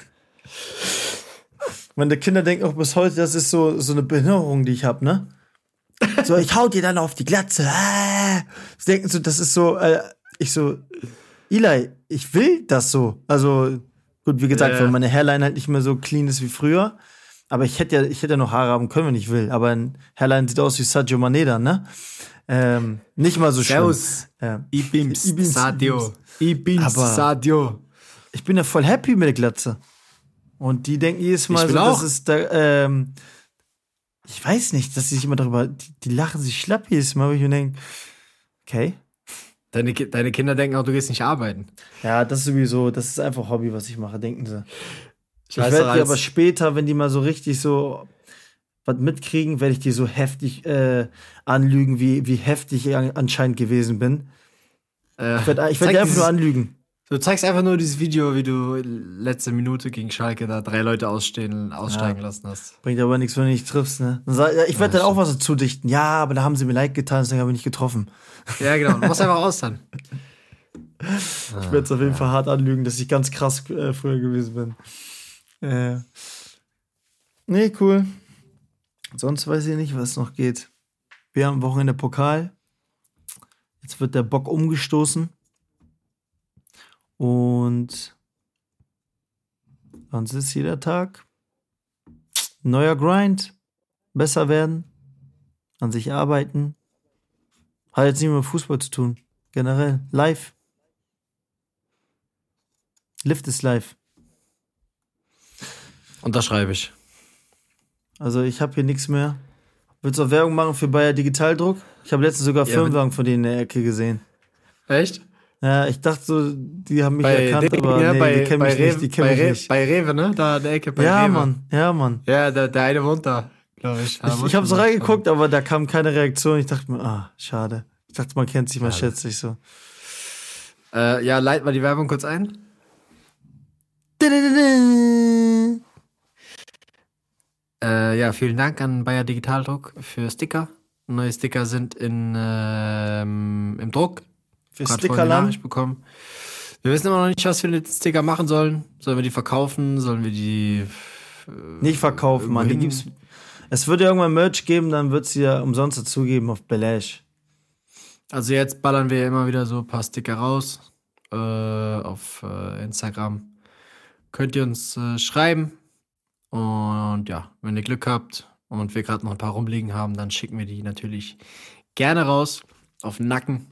Meine Kinder denken auch bis heute, das ist so eine Behinderung, die ich habe, ne? So, ich hau dir dann auf die Glatze. Sie denken so, das ist so, ich so, Eli, ich will das so. Also, gut, wie gesagt, weil meine Hairline halt nicht mehr so clean ist wie früher. Aber ich hätte ja noch Haare haben können, wenn ich will. Aber ein Hairline sieht aus wie Sadio Mané dann, ne? Nicht mal so schlimm. Servus. Ibims, Sadio. Aber- Sadio. Ich bin ja voll happy mit der Glatze. Und die denken jedes Mal Ich bin so, auch. das ist da, ich weiß nicht, dass sie sich immer darüber, die lachen sich schlapp jedes Mal, wo ich mir denke, okay. Deine Kinder denken auch, du gehst nicht arbeiten. Ja, das ist sowieso, das ist einfach Hobby, was ich mache, denken sie. Ich weiß werde doch, die als- aber später, wenn die mal so richtig so, was mitkriegen, werde ich die so heftig anlügen, wie heftig ich anscheinend gewesen bin. Ich werde die einfach nur anlügen. Du zeigst einfach nur dieses Video, wie du letzte Minute gegen Schalke da 3 Leute aussteigen lassen hast. Bringt aber nichts, wenn du nicht triffst, ne? Ich werde dann auch was dazu dichten. Ja, aber da haben sie mir leid getan, deswegen habe ich nicht getroffen. Ja, genau. Du musst einfach raus dann. Ich werde es auf jeden Fall hart anlügen, dass ich ganz krass früher gewesen bin. Nee, cool. Sonst weiß ich nicht, was noch geht. Wir haben am Wochenende Pokal. Jetzt wird der Bock umgestoßen. Und sonst ist jeder Tag neuer Grind. Besser werden. An sich arbeiten. Hat jetzt nicht mehr mit Fußball zu tun. Generell. Live. Lift ist live. Unterschreibe ich. Also ich habe hier nichts mehr. Willst du auch Werbung machen für Bayer Digitaldruck? Ich habe letztens sogar Firmenwagen von denen in der Ecke gesehen. Echt? Ja, ich dachte so, die haben mich erkannt, aber nee, die kennen mich nicht. Bei Rewe, ne? Da in der Ecke bei Rewe. Ja, Mann. Ja, der eine wohnt da, glaube ich. Ich habe so reingeguckt, aber da kam keine Reaktion. Ich dachte mir, schade. Ich dachte, man kennt sich, man schätzt sich so. Ja, leit mal die Werbung kurz ein. Ja, vielen Dank an Bayer Digitaldruck für Sticker. Neue Sticker sind im Druck. Für Gerade vorhin eine Stickerland. Nachricht bekommen. Wir wissen immer noch nicht, was wir mit den Sticker machen sollen. Sollen wir die verkaufen? Sollen wir die Nicht verkaufen, Mann. Die gibt's. Es wird ja irgendwann Merch geben, dann wird es ja umsonst dazugeben auf Belash. Also jetzt ballern wir ja immer wieder so ein paar Sticker raus auf Instagram. Könnt ihr uns schreiben. Und ja, wenn ihr Glück habt und wir gerade noch ein paar rumliegen haben, dann schicken wir die natürlich gerne raus auf den Nacken.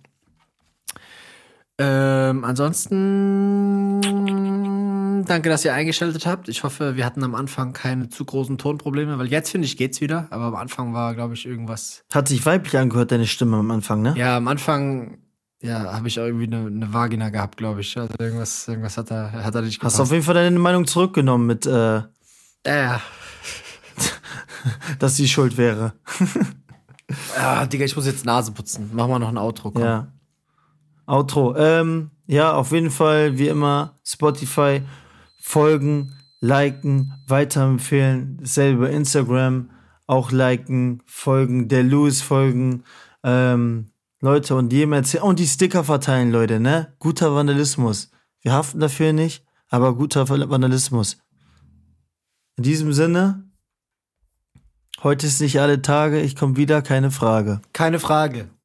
Ansonsten danke, dass ihr eingeschaltet habt. Ich hoffe, wir hatten am Anfang keine zu großen Tonprobleme, weil jetzt, finde ich, geht's wieder. Aber am Anfang war, glaube ich, irgendwas. Hat sich weiblich angehört, deine Stimme am Anfang, ne? Ja, am Anfang, habe ich auch irgendwie eine Vagina gehabt, glaube ich. Also irgendwas hat er nicht gepasst. Hast du auf jeden Fall deine Meinung zurückgenommen mit, Ja. dass sie schuld wäre. Ja, Digga, ich muss jetzt Nase putzen. Mach mal noch ein Outro, komm. Ja. Outro. Ja, auf jeden Fall, wie immer, Spotify, folgen, liken, weiterempfehlen. Dasselbe Instagram, auch liken, folgen, der Louis folgen. Leute, und jedem erzählen. Und die Sticker verteilen, Leute, ne? Guter Vandalismus. Wir haften dafür nicht, aber guter Vandalismus. In diesem Sinne, heute ist nicht alle Tage, ich komme wieder, keine Frage. Keine Frage.